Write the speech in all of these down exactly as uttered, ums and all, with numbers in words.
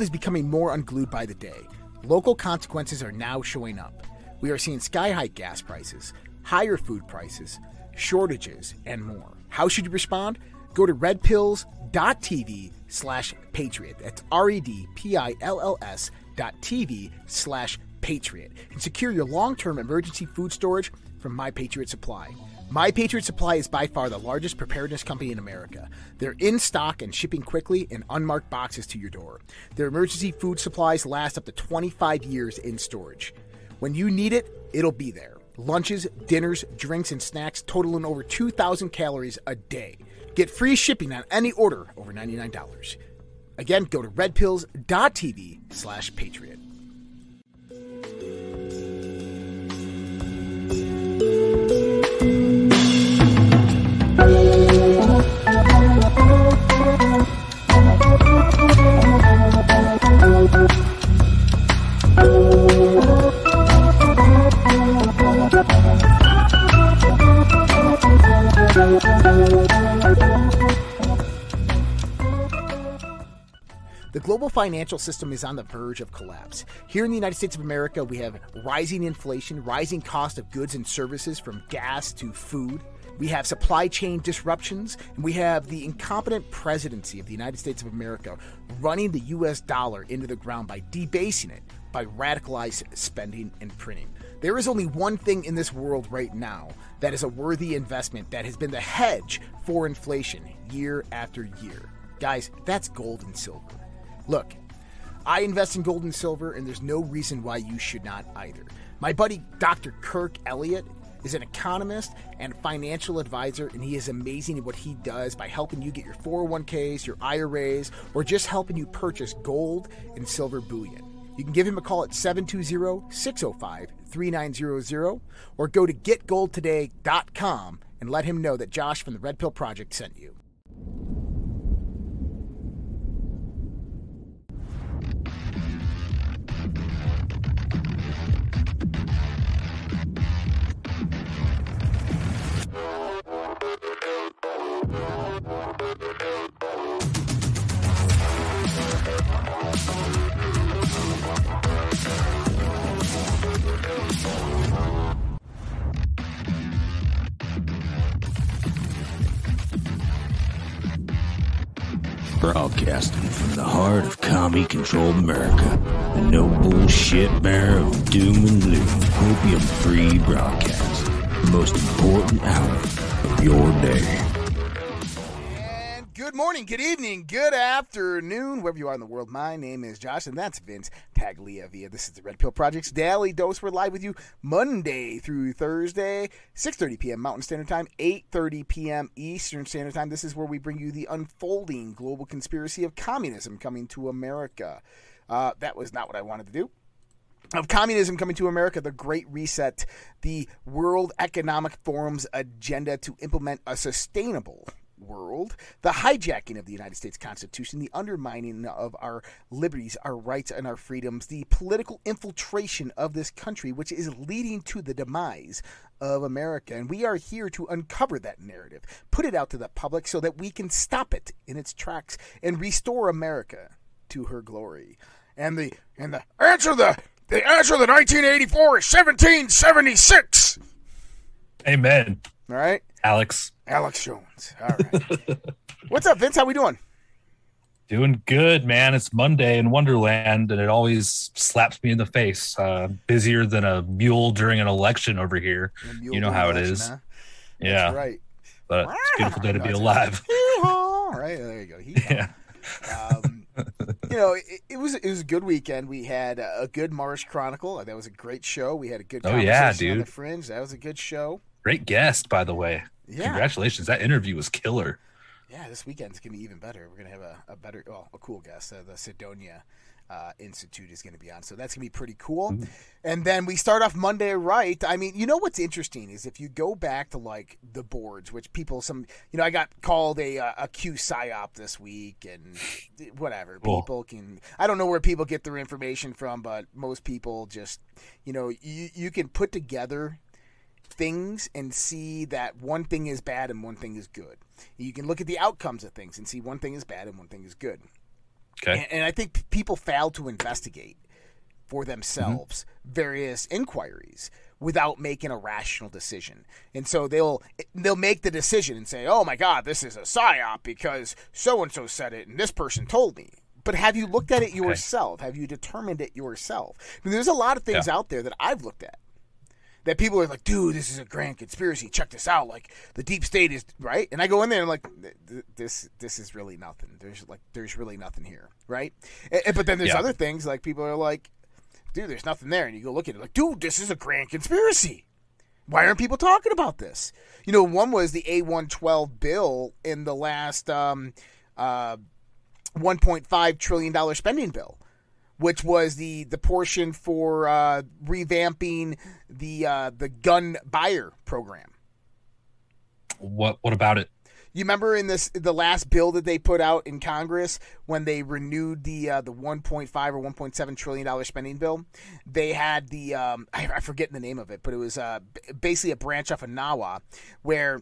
is becoming more unglued by the day. Local consequences are now showing up. We are seeing sky-high gas prices, higher food prices, shortages, and more. How should you respond? Go to redpills.tv slash patriot. That's R-E-D-P-I-L-L-S dot TV slash patriot. And secure your long-term emergency food storage from My Patriot Supply. My Patriot Supply is by far the largest preparedness company in America. They're in stock and shipping quickly in unmarked boxes to your door. Their emergency food supplies last up to twenty-five years in storage. When you need it, it'll be there. Lunches, dinners, drinks, and snacks totaling over two thousand calories a day. Get free shipping on any order over ninety-nine dollars. Again, go to redpills.tv slash patriot. The global financial system is on the verge of collapse. Here in the United States of America, we have rising inflation, rising cost of goods and services from gas to food. We have supply chain disruptions, and we have the incompetent presidency of the United States of America running the U S dollar into the ground by debasing it, by radicalized spending and printing. There is only one thing in this world right now that is a worthy investment that has been the hedge for inflation year after year. Guys, that's gold and silver. Look, I invest in gold and silver, and there's no reason why you should not either. My buddy Doctor Kirk Elliott is an economist and financial advisor, and he is amazing at what he does by helping you get your four oh one k's, your I R As, or just helping you purchase gold and silver bullion. You can give him a call at seven two zero, six zero five, three nine zero zero or go to get gold today dot com and let him know that Josh from the Red Pill Project sent you. Broadcasting from the heart of commie-controlled America, the no bullshit bearer of doom and gloom, opium-free broadcast, the most important hour of your day. And good morning, good evening, good afternoon, wherever you are in the world. My name is Josh, and that's Vince Tagliavia. This is the Red Pill Project's Daily Dose. We're live with you Monday through Thursday, six thirty p.m. Mountain Standard Time, eight thirty p.m. Eastern Standard Time. This is where we bring you the unfolding global conspiracy of communism coming to America. Uh, that was not what I wanted to do. Of communism coming to America, the Great Reset, the World Economic Forum's agenda to implement a sustainable world, the hijacking of the United States Constitution, the undermining of our liberties, our rights, and our freedoms, the political infiltration of this country, which is leading to the demise of America. And we are here to uncover that narrative, put it out to the public so that we can stop it in its tracks and restore America to her glory. And the and the answer the the answer to nineteen eighty-four is seventeen seventy-six. Amen. All right, Alex. Alex Jones. All right. What's up, Vince? How we doing? Doing good, man. It's Monday in Wonderland, and it always slaps me in the face. Uh, busier than a mule during an election over here. You know how it is. Huh? Yeah. That's right. But it's a beautiful day to be alive. All right, there you go. Yeah. Um, you know, it, it was it was a good weekend. We had a good Mars Chronicle. That was a great show. We had a good conversation oh, yeah, dude. on the Fringe. That was a good show. Great guest, by the way. Yeah. Congratulations. That interview was killer. Yeah, this weekend's going to be even better. We're going to have a, a better, well, a cool guest. Uh, the Sidonia uh, Institute is going to be on. So that's going to be pretty cool. Mm-hmm. And then we start off Monday right. I mean, you know what's interesting is if you go back to like the boards, which people, some, you know, I got called a, a Q psyop this week and whatever. Cool. People can, I don't know where people get their information from, but most people just, you know, you, you can put together things and see that one thing is bad and one thing is good. You can look at the outcomes of things and see one thing is bad and one thing is good. Okay. And, and I think p- people fail to investigate for themselves mm-hmm. various inquiries without making a rational decision. And so they'll they'll make the decision and say, oh my God, this is a psyop because so-and-so said it and this person told me. But have you looked at it yourself? Okay. Have you determined it yourself? I mean, there's a lot of things yeah. out there that I've looked at that people are like, dude, this is a grand conspiracy. Check this out. Like, the deep state is, right? And I go in there and I'm like, this this is really nothing. There's like, there's really nothing here, right? And, but then there's yeah. other things, like people are like, dude, there's nothing there. And you go look at it like, dude, this is a grand conspiracy. Why aren't people talking about this? You know, one was the A one twelve bill in the last um, uh, one point five trillion dollars spending bill, which was the, the portion for uh, revamping the uh, the gun buyer program. What what about it? You remember in this the last bill that they put out in Congress when they renewed the uh, the one point five or one point seven trillion dollars spending bill? They had the um, I, I forget the name of it, but it was uh, basically a branch off of N A W A where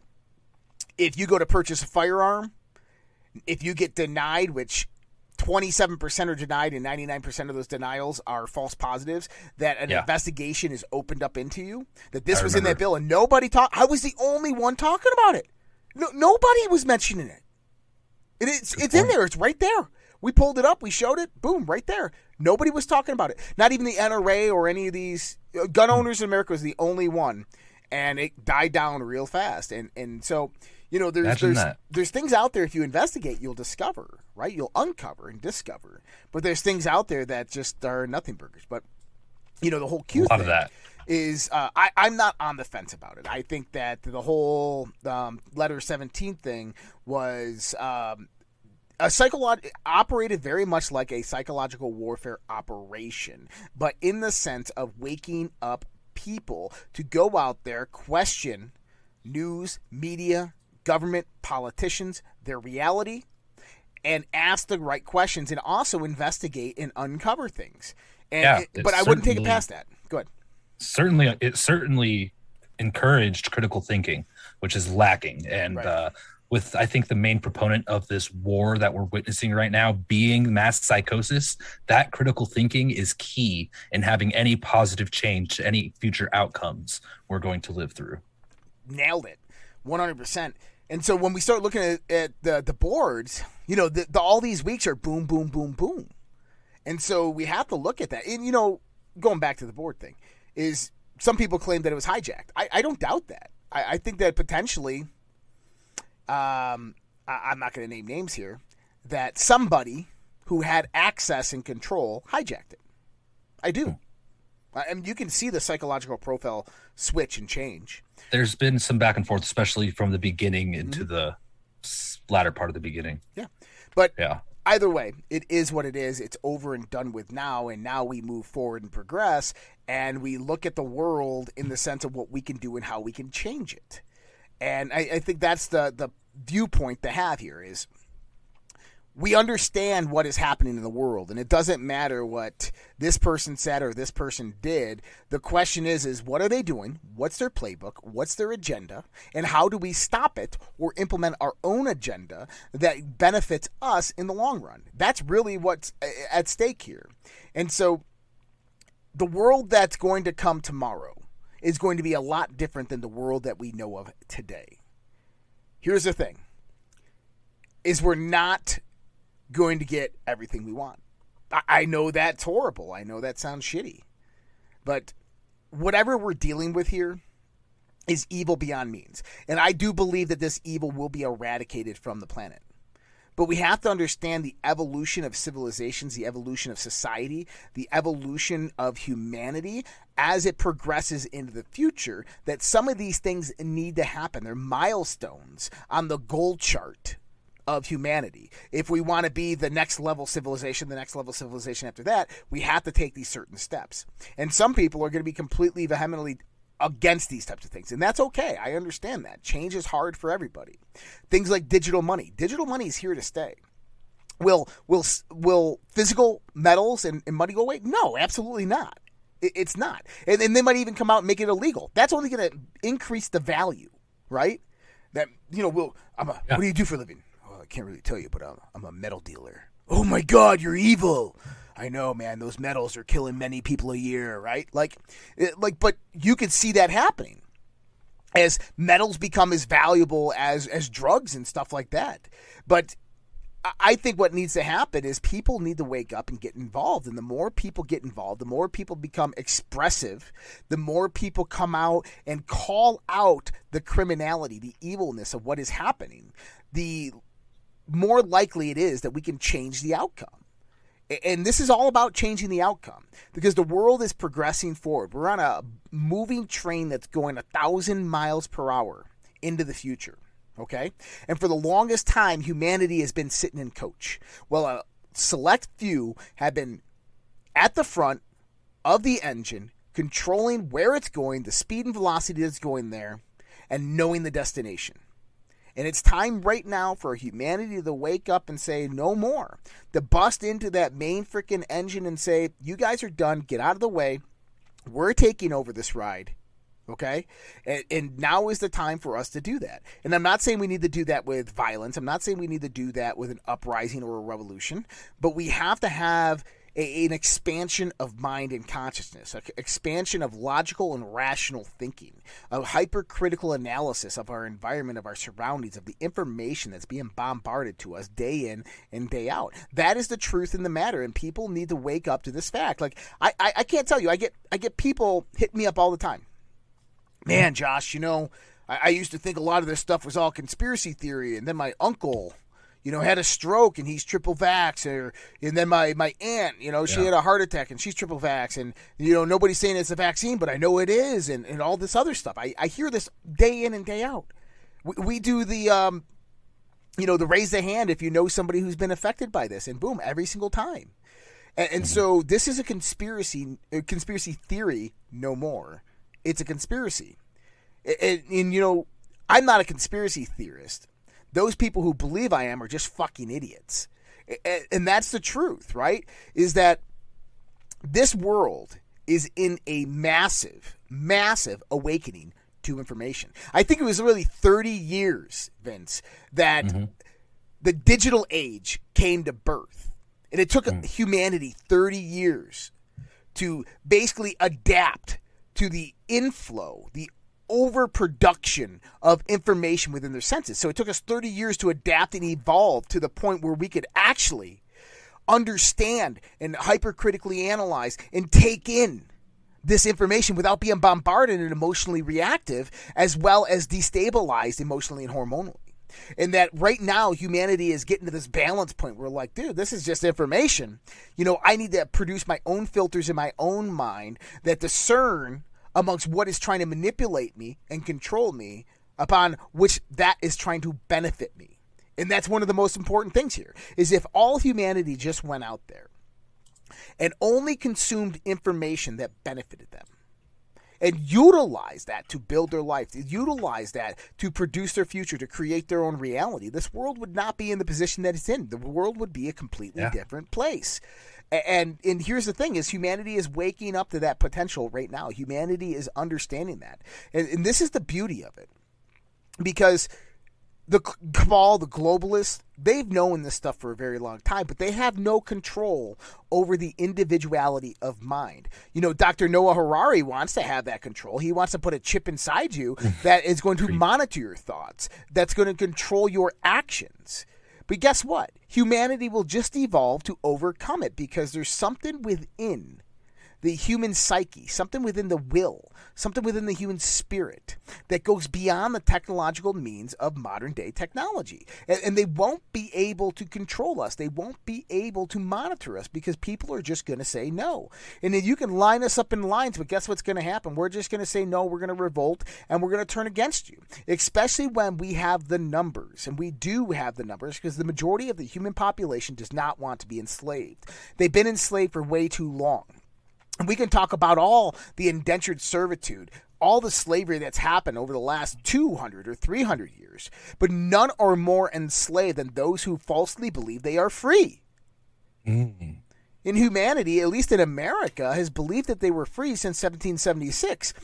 if you go to purchase a firearm, if you get denied, which twenty-seven percent are denied and ninety-nine percent of those denials are false positives, that an yeah. investigation is opened up into you, that this I was remember. in that bill and nobody talked. I was the only one talking about it. No, nobody was mentioning it. it it's Good it's point. in there. It's right there. We pulled it up. We showed it. Boom, right there. Nobody was talking about it. Not even the N R A or any of these. Gun owners in America was the only one. And it died down real fast. And and so, you know, there's there's, there's things out there if you investigate, you'll discover, right? You'll uncover and discover. But there's things out there that just are nothing burgers. But, you know, the whole Q A lot thing of that. is, uh, I, I'm not on the fence about it. I think that the whole um, Letter seventeen thing was um, a psycholo- operated very much like a psychological warfare operation, but in the sense of waking up people to go out there, question news, media, government, politicians, their reality, and ask the right questions and also investigate and uncover things. And yeah, it, but I wouldn't take it past that. Go ahead. Certainly, it certainly encouraged critical thinking, which is lacking. And right. uh, with, I think, the main proponent of this war that we're witnessing right now being mass psychosis, that critical thinking is key in having any positive change to any future outcomes we're going to live through. Nailed it. one hundred percent. And so when we start looking at, at the, the boards, you know, the, the, all these weeks are boom, boom, boom, boom. And so we have to look at that. And, you know, going back to the board thing, is some people claim that it was hijacked. I, I don't doubt that. I, I think that potentially, um, I, I'm not going to name names here, that somebody who had access and control hijacked it. I do. I mean, you can see the psychological profile switch and change. There's been some back and forth, especially from the beginning into mm-hmm. the latter part of the beginning. Yeah. But yeah. either way, it is what it is. It's over and done with now, and now we move forward and progress, and we look at the world in the sense of what we can do and how we can change it. And I, I think that's the, the viewpoint to have here is we understand what is happening in the world, and it doesn't matter what this person said or this person did. The question is, is what are they doing? What's their playbook? What's their agenda? And how do we stop it or implement our own agenda that benefits us in the long run? That's really what's at stake here. And so the world that's going to come tomorrow is going to be a lot different than the world that we know of today. Here's the thing, is we're not going to get everything we want. I know that's horrible. I know that sounds shitty. But whatever we're dealing with here is evil beyond means. And I do believe that this evil will be eradicated from the planet. But we have to understand the evolution of civilizations, the evolution of society, the evolution of humanity as it progresses into the future, that some of these things need to happen. They're milestones on the goal chart of humanity. If we want to be the next level civilization, the next level civilization after that, we have to take these certain steps. And some people are going to be completely vehemently against these types of things. And that's okay. I understand that. Change is hard for everybody. Things like digital money. Digital money is here to stay. Will will will physical metals and, and money go away? No, absolutely not. It, it's not. And, and they might even come out and make it illegal. That's only going to increase the value, right? That, you know, will I'm a, yeah. What do you do for a living? I can't really tell you, but I'm, I'm a metal dealer. Oh my God, you're evil. I know, man, those metals are killing many people a year, right? Like, it, like, but you can see that happening as metals become as valuable as, as drugs and stuff like that. But I think what needs to happen is people need to wake up and get involved. And the more people get involved, the more people become expressive, the more people come out and call out the criminality, the evilness of what is happening, the more likely it is that we can change the outcome. And this is all about changing the outcome because the world is progressing forward. We're on a moving train that's going a thousand miles per hour into the future. Okay? And for the longest time, humanity has been sitting in coach. Well, a select few have been at the front of the engine, controlling where it's going, the speed and velocity that's going there, and knowing the destination. And it's time right now for humanity to wake up and say, no more. To bust into that main freaking engine and say, you guys are done, get out of the way. We're taking over this ride. Okay? And, and now is the time for us to do that. And I'm not saying we need to do that with violence. I'm not saying we need to do that with an uprising or a revolution. But we have to have a, an expansion of mind and consciousness, an expansion of logical and rational thinking, a hypercritical analysis of our environment, of our surroundings, of the information that's being bombarded to us day in and day out. That is the truth in the matter, and people need to wake up to this fact. Like, I, I, I can't tell you, I get I get people hit me up all the time. Man, Josh, you know, I, I used to think a lot of this stuff was all conspiracy theory, and then my uncle, you know, had a stroke and he's triple vax, or and then my, my aunt, you know, she yeah. had a heart attack and she's triple vax, and, you know, nobody's saying it's a vaccine, but I know it is, and, and all this other stuff. I, I hear this day in and day out. We, we do the, um, you know, the raise the hand if you know somebody who's been affected by this, and boom, every single time. And, and mm-hmm. so this is a conspiracy, a conspiracy theory no more. It's a conspiracy. And, and, you know, I'm not a conspiracy theorist. Those people who believe I am are just fucking idiots. And, and that's the truth, right? Is that this world is in a massive, massive awakening to information. I think it was really thirty years, Vince, that mm-hmm. the digital age came to birth. And it took mm. humanity thirty years to basically adapt to the inflow, the overproduction of information within their senses. So it took us thirty years to adapt and evolve to the point where we could actually understand and hypercritically analyze and take in this information without being bombarded and emotionally reactive, as well as destabilized emotionally and hormonally. And that right now humanity is getting to this balance point where, like, dude, this is just information. You know, I need to produce my own filters in my own mind that discern amongst what is trying to manipulate me and control me upon which that is trying to benefit me. And that's one of the most important things here, is if all humanity just went out there and only consumed information that benefited them, and utilize that to build their life, to utilize that to produce their future, to create their own reality, this world would not be in the position that it's in. The world would be a completely yeah. different place. And and here's the thing, is humanity is waking up to that potential right now. Humanity is understanding that. And, and this is the beauty of it. Because the cabal, the globalists, they've known this stuff for a very long time, but they have no control over the individuality of mind. You know, Doctor Noah Harari wants to have that control. He wants to put a chip inside you that is going to monitor your thoughts, that's going to control your actions. But guess what? Humanity will just evolve to overcome it, because there's something within the human psyche, something within the will, something within the human spirit that goes beyond the technological means of modern day technology. And, and they won't be able to control us. They won't be able to monitor us, because people are just going to say no. And then you can line us up in lines, but guess what's going to happen? We're just going to say no, we're going to revolt, and we're going to turn against you, especially when we have the numbers. And we do have the numbers, because the majority of the human population does not want to be enslaved. They've been enslaved for way too long. And we can talk about all the indentured servitude, all the slavery that's happened over the last two hundred or three hundred years, but none are more enslaved than those who falsely believe they are free. Mm-hmm. In humanity, at least in America, has believed that they were free since seventeen seventy-six.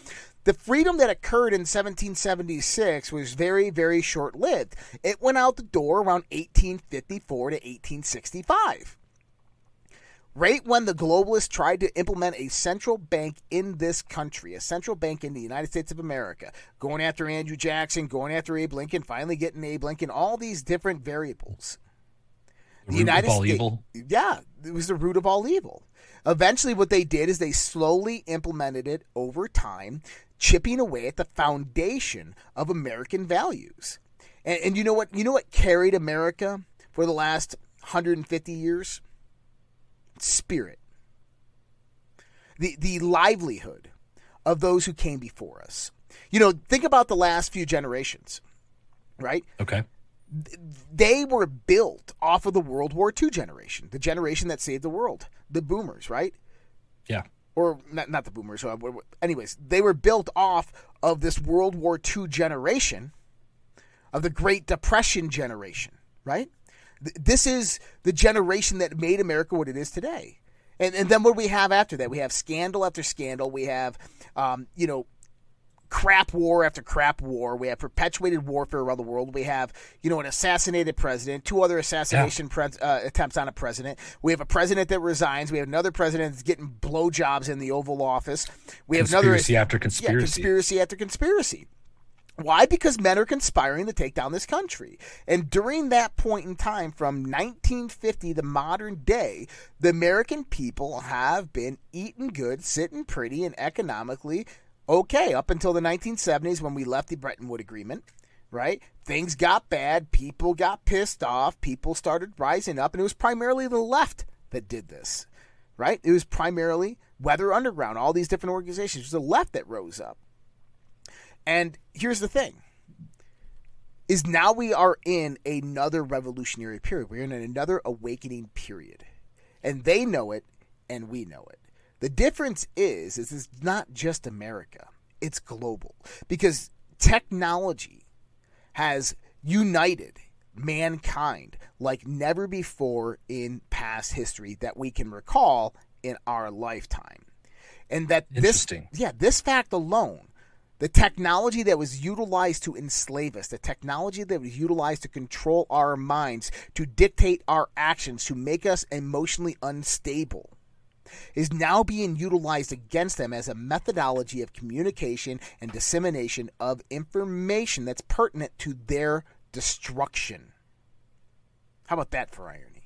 The freedom that occurred in seventeen seventy-six was very, very short-lived. It went out the door around eighteen fifty-four to eighteen sixty-five. Right when the globalists tried to implement a central bank in this country, a central bank in the United States of America, going after Andrew Jackson, going after Abe Lincoln, finally getting Abe Lincoln, all these different variables. The, the United States, evil. Yeah, it was the root of all evil. Eventually, what they did is they slowly implemented it over time, chipping away at the foundation of American values. And, and you know what? You know what carried America for the last one hundred fifty years? Spirit. The the livelihood of those who came before us. You know, think about the last few generations, right? Okay. They were built off of the World War Two generation, the generation that saved the world, the boomers, right? Yeah. Or not, not the boomers. Anyways, they were built off of this World War Two generation, of the Great Depression generation, right? This is the generation that made America what it is today. And and then what do we have after that? We have scandal after scandal. We have, um, you know, crap war after crap war. We have perpetuated warfare around the world. We have, you know, an assassinated president, two other assassination yeah. pre- uh, attempts on a president. We have a president that resigns. We have another president that's getting blowjobs in the Oval Office. We have conspiracy another after conspiracy. Yeah, conspiracy after conspiracy. Why? Because men are conspiring to take down this country. And during that point in time, from nineteen fifty to modern day, the American people have been eating good, sitting pretty, and economically okay up until the nineteen seventies when we left the Bretton Woods Agreement, right? Things got bad. People got pissed off. People started rising up. And it was primarily the left that did this, right? It was primarily Weather Underground, all these different organizations. It was the left that rose up. And here's the thing, is now we are in another revolutionary period. We're in another awakening period. And they know it, and we know it. The difference is, is it's not just America. It's global. Because technology has united mankind like never before in past history that we can recall in our lifetime. And that this, yeah, this fact alone, the technology that was utilized to enslave us, the technology that was utilized to control our minds, to dictate our actions, to make us emotionally unstable, is now being utilized against them as a methodology of communication and dissemination of information that's pertinent to their destruction. How about that for irony?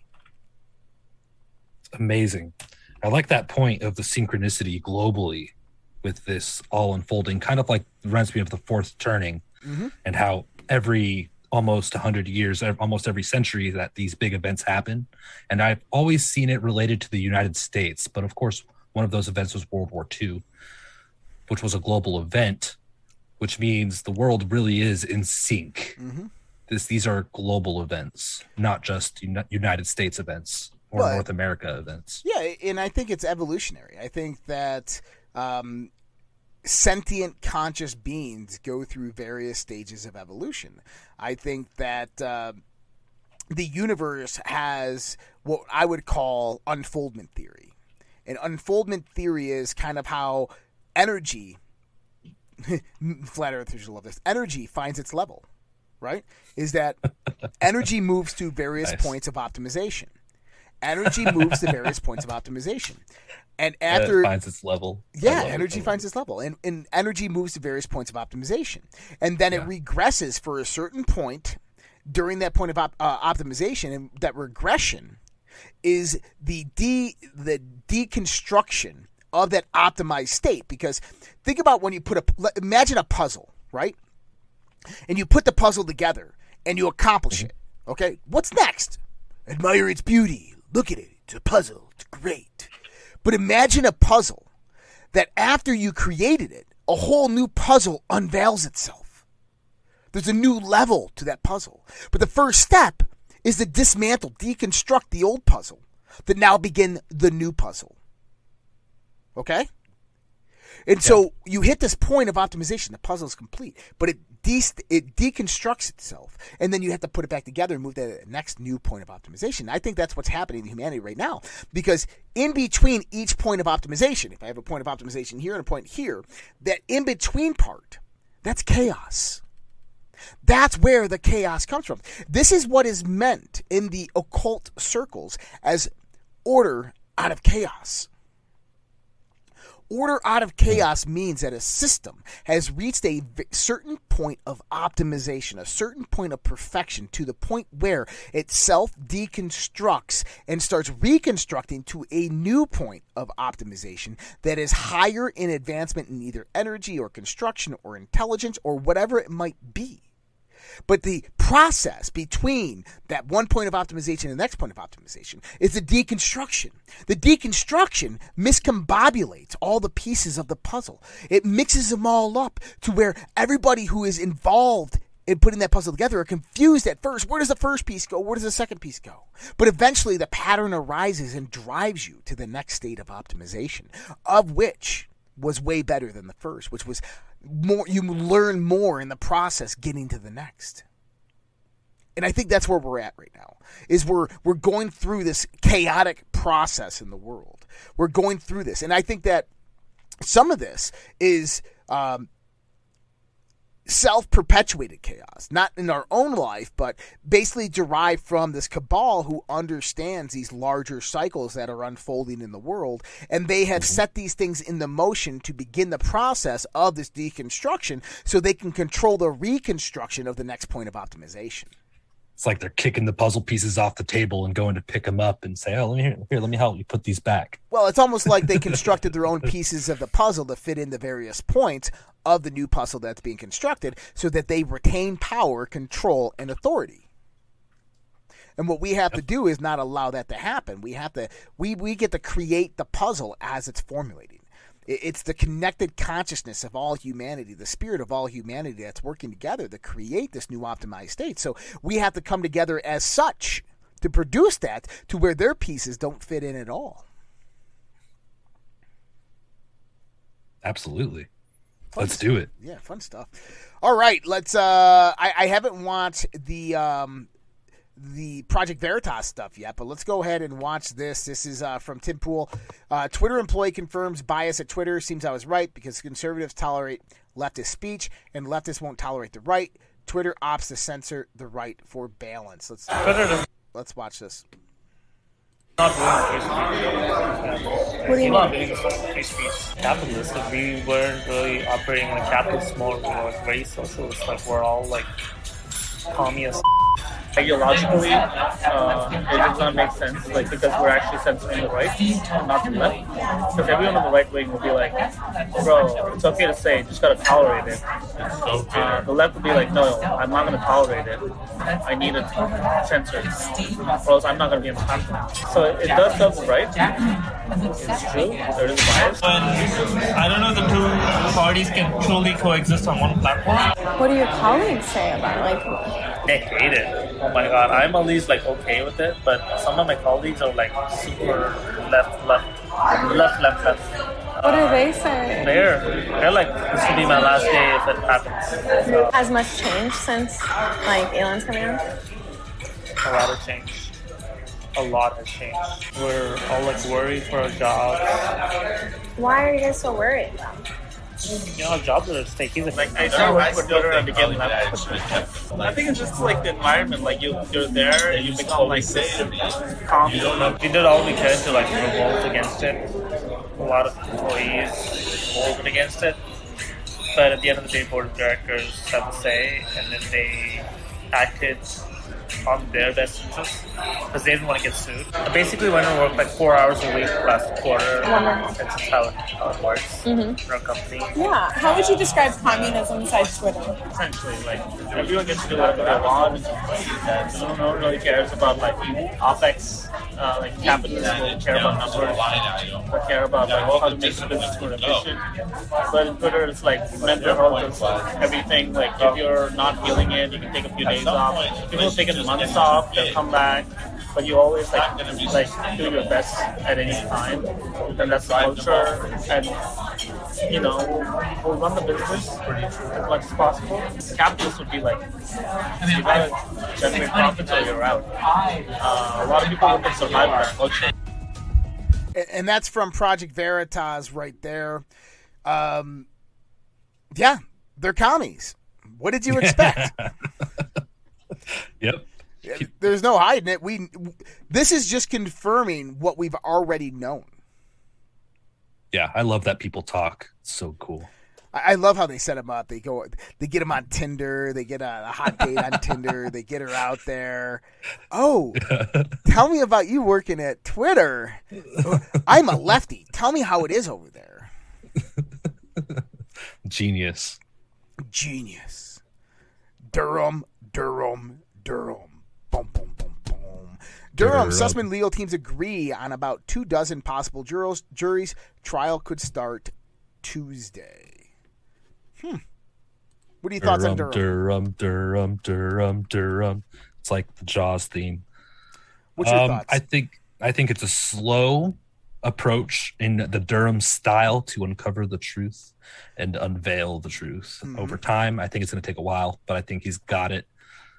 Amazing. I like that point of the synchronicity globally with this all unfolding, kind of like reminds me of the fourth turning, mm-hmm. and how every almost one hundred years, almost every century that these big events happen. And I've always seen it related to the United States. But of course, one of those events was World War Two, which was a global event, which means the world really is in sync. Mm-hmm. This, these are global events, not just uni- United States events or but, North America events. Yeah, and I think it's evolutionary. I think that Um, sentient conscious beings go through various stages of evolution. I think that uh, the universe has what I would call unfoldment theory. And unfoldment theory is kind of how energy, flat earthers love this, energy finds its level, right? Is that energy moves to various nice. points of optimization. Energy moves to various points of optimization. And after it finds its level. Yeah, energy it. finds its level. And, and energy moves to various points of optimization. And then yeah. it regresses for a certain point during that point of op- uh, optimization. And that regression is the de- the deconstruction of that optimized state. Because think about when you put a, imagine a puzzle, right? And you put the puzzle together and you accomplish mm-hmm. it. Okay, what's next? Admire its beauty. Look at it. It's a puzzle. It's great. But imagine a puzzle that after you created it, a whole new puzzle unveils itself. There's a new level to that puzzle. But the first step is to dismantle, deconstruct the old puzzle, to now begin the new puzzle. Okay? And so you hit this point of optimization. The puzzle is complete, but it de- it deconstructs itself, and then you have to put it back together and move to the next new point of optimization. I think that's what's happening to humanity right now, because in between each point of optimization, if I have a point of optimization here and a point here, that in between part, that's chaos. That's where the chaos comes from. This is what is meant in the occult circles as order out of chaos. Order out of chaos means that a system has reached a certain point of optimization, a certain point of perfection, to the point where it self-deconstructs and starts reconstructing to a new point of optimization that is higher in advancement in either energy or construction or intelligence or whatever it might be. But the process between that one point of optimization and the next point of optimization is the deconstruction. The deconstruction miscombobulates all the pieces of the puzzle. It mixes them all up to where everybody who is involved in putting that puzzle together are confused at first. Where does the first piece go? Where does the second piece go? But eventually the pattern arises and drives you to the next state of optimization, of which was way better than the first, which was more, you learn more in the process getting to the next. And I think that's where we're at right now, is we're we're going through this chaotic process in the world. We're going through this. And I think that some of this is um, self-perpetuated chaos, not in our own life, but basically derived from this cabal who understands these larger cycles that are unfolding in the world, and they have set these things into motion to begin the process of this deconstruction so they can control the reconstruction of the next point of optimization. It's like they're kicking the puzzle pieces off the table and going to pick them up and say, oh, let me, here, here, let me help you put these back. Well, it's almost like they constructed their own pieces of the puzzle to fit in the various points of the new puzzle that's being constructed so that they retain power, control, and authority. And what we have to do is not allow that to happen. We have to, we, we get to create the puzzle as it's formulating. It's the connected consciousness of all humanity, the spirit of all humanity that's working together to create this new optimized state. So we have to come together as such to produce that to where their pieces don't fit in at all. Absolutely. Fun Let's stuff. do it. Yeah, fun stuff. All right, let's. Uh, I, I haven't watched the um, the Project Veritas stuff yet, but let's go ahead and watch this. This is uh, from Tim Pool. Uh, Twitter employee confirms bias at Twitter. Seems I was right because conservatives tolerate leftist speech and leftists won't tolerate the right. Twitter opts to censor the right for balance. Let's let's watch this. Not doing What do you not mean? doing free speech. Capitalists, like, we weren't really operating like capitalist mode. We were very socialist. Like, we're all like communist. Ideologically, uh, it does not make sense, like, because we're actually censoring the right, not the left. Because everyone on the right wing will be like, bro, it's okay to say, you just gotta tolerate it. Uh, the left will be like, no, I'm not gonna tolerate it. I need it censored, or else I'm not gonna be in the platform. So it, it does serve the right. It's true, there is a bias. When I don't know if the two parties can truly coexist on one platform. What do your colleagues say about it? Like, They hate it. Oh my god, I'm at least like okay with it, but some of my colleagues are like super left, left, left, left, left. what do they say? They're, they're like, this will be my last day if it happens. So, Has much changed since like Elon's coming out? a lot has changed. A lot has changed. We're all like worried for our jobs. Why are you guys so worried? You know, our jobs are at stake. He's like, I started working for Twitter and became left. I think it's just like the environment. Like you, you're there and you become like this calm. we did all we could to like revolt against it. A lot of employees revolted against it. But at the end of the day, board of directors have a say, and then they acted on their best interests because they didn't want to get sued. I basically went and worked like four hours a week last quarter. Wonderful. That's just how it, how it works Mm-hmm. for a company. Yeah. How would you describe communism besides Twitter? Essentially, like everyone gets to do whatever they want. And no one really cares about like OPEX. Uh, like capitalists will care about numbers, but care about like how to make the business more efficient. But in Twitter, it's like mental health is everything. Like if you're not feeling it, you can take a few days off. People have taken months off, they'll come back. but you always like like do your best at any time, and that's the culture. And you know, we'll run the business as much as possible. Capitalists would be like, you gotta generate profits or you're out. Uh, a lot of people wouldn't survive that culture. And that's from Project Veritas right there. Um, yeah, they're commies. What did you expect? Yep. There's no hiding it. We this is just confirming what we've already known. Yeah, I love that people talk. It's so cool. I, I love how they set them up. They go, they get them on Tinder. They get a, a hot date on Tinder. They get her out there. Oh, tell me about you working at Twitter. I'm a lefty. Tell me how it is over there. Genius. Genius. Durham, Durham, Durham. Boom, boom, boom, boom. Durham, Durham. Sussman legal teams agree on about two dozen possible juros, juries. Trial could start Tuesday. Hmm. What are your thoughts on Durham? Durham, Durham, Durham, Durham. It's like the Jaws theme. What's your um, thoughts? I think I think it's a slow approach in the Durham style to uncover the truth and unveil the truth. Mm-hmm. Over time, I think it's going to take a while, but I think he's got it.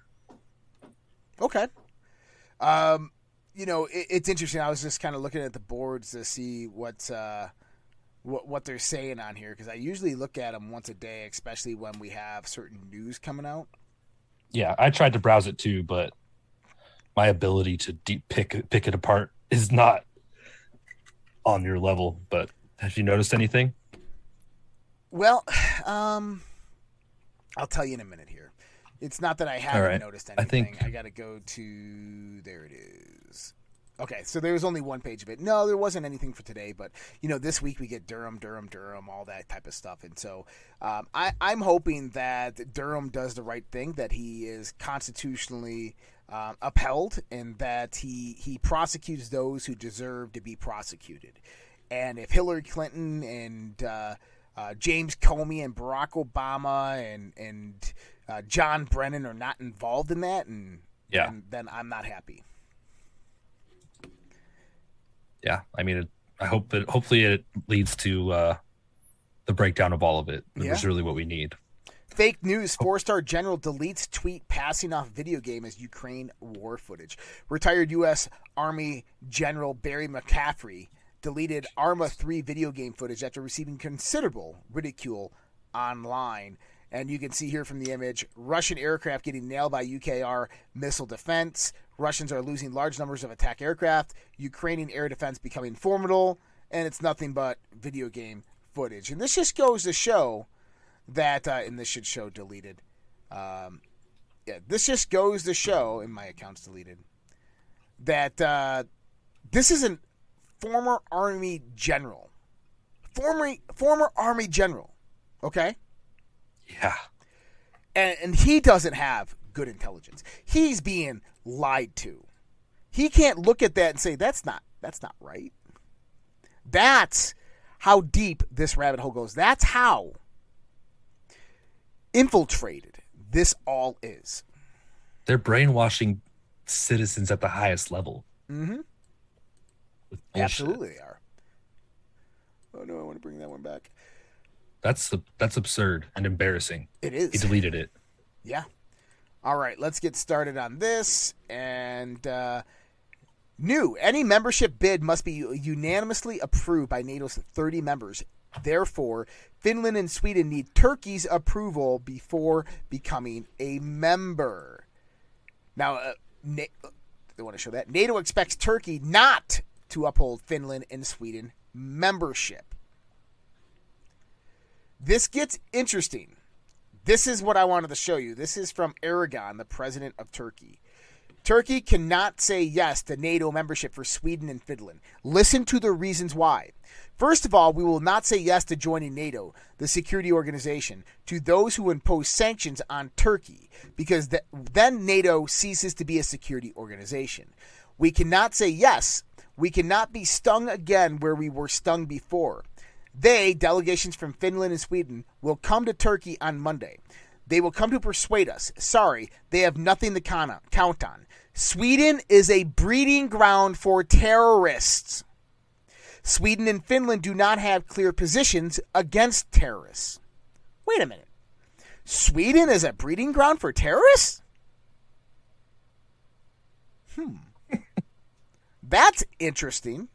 Okay. Um, you know, it, it's interesting. I was just kind of looking at the boards to see what uh, what what they're saying on here, because I usually look at them once a day, especially when we have certain news coming out. Yeah, I tried to browse it too, but my ability to deep pick pick it apart is not on your level. But have you noticed anything? Well, um, I'll tell you in a minute here. It's not that I haven't All right. noticed anything. I think I got to go to there. It is. Okay, so there was only one page of it. No, there wasn't anything for today, but you know, this week we get Durham, Durham, Durham, all that type of stuff, and so um, I, I'm hoping that Durham does the right thing, that he is constitutionally um, upheld, and that he he prosecutes those who deserve to be prosecuted. And if Hillary Clinton and uh, uh, James Comey and Barack Obama and and uh, John Brennan are not involved in that, and Yeah. and then I'm not happy. Yeah, I mean, it, I hope that hopefully it leads to uh, the breakdown of all of it. Which Yeah. is really what we need. Fake news. Four-star general deletes tweet passing off video game as Ukraine war footage. Retired U S Army General Barry McCaffrey deleted Arma three video game footage after receiving considerable ridicule online. And you can see here from the image, Russian aircraft getting nailed by U K R missile defense. Russians are losing large numbers of attack aircraft. Ukrainian air defense becoming formidable. And it's nothing but video game footage. And this just goes to show that, uh, and this should show deleted. Um, yeah, this just goes to show, and my account's deleted, that uh, this is a former Army general. Former, former Army general. Okay? Yeah. And, and he doesn't have good intelligence. He's being lied to. He can't look at that and say, that's not, that's not right. That's how deep this rabbit hole goes. That's how infiltrated this all is. They're brainwashing citizens at the highest level. Mm-hmm. With bullshit. Absolutely they are. Oh no, I want to bring that one back. That's that's absurd and embarrassing. It is. He deleted it. Yeah. All right, let's get started on this. And uh, new, any membership bid must be unanimously approved by NATO's thirty members. Therefore, Finland and Sweden need Turkey's approval before becoming a member. Now, uh, Na- I want to show that. NATO expects Turkey not to uphold Finland and Sweden membership. This gets interesting. This is what I wanted to show you. This is from Erdogan, the president of Turkey. Turkey cannot say yes to NATO membership for Sweden and Finland. Listen to the reasons why. First of all, we will not say yes to joining NATO, the security organization, to those who impose sanctions on Turkey, because th- then NATO ceases to be a security organization. We cannot say yes. We cannot be stung again where we were stung before. They, delegations from Finland and Sweden, will come to Turkey on Monday. They will come to persuade us. Sorry, they have nothing to count on. Sweden is a breeding ground for terrorists. Sweden and Finland do not have clear positions against terrorists. Wait a minute. Sweden is a breeding ground for terrorists? Hmm. That's interesting.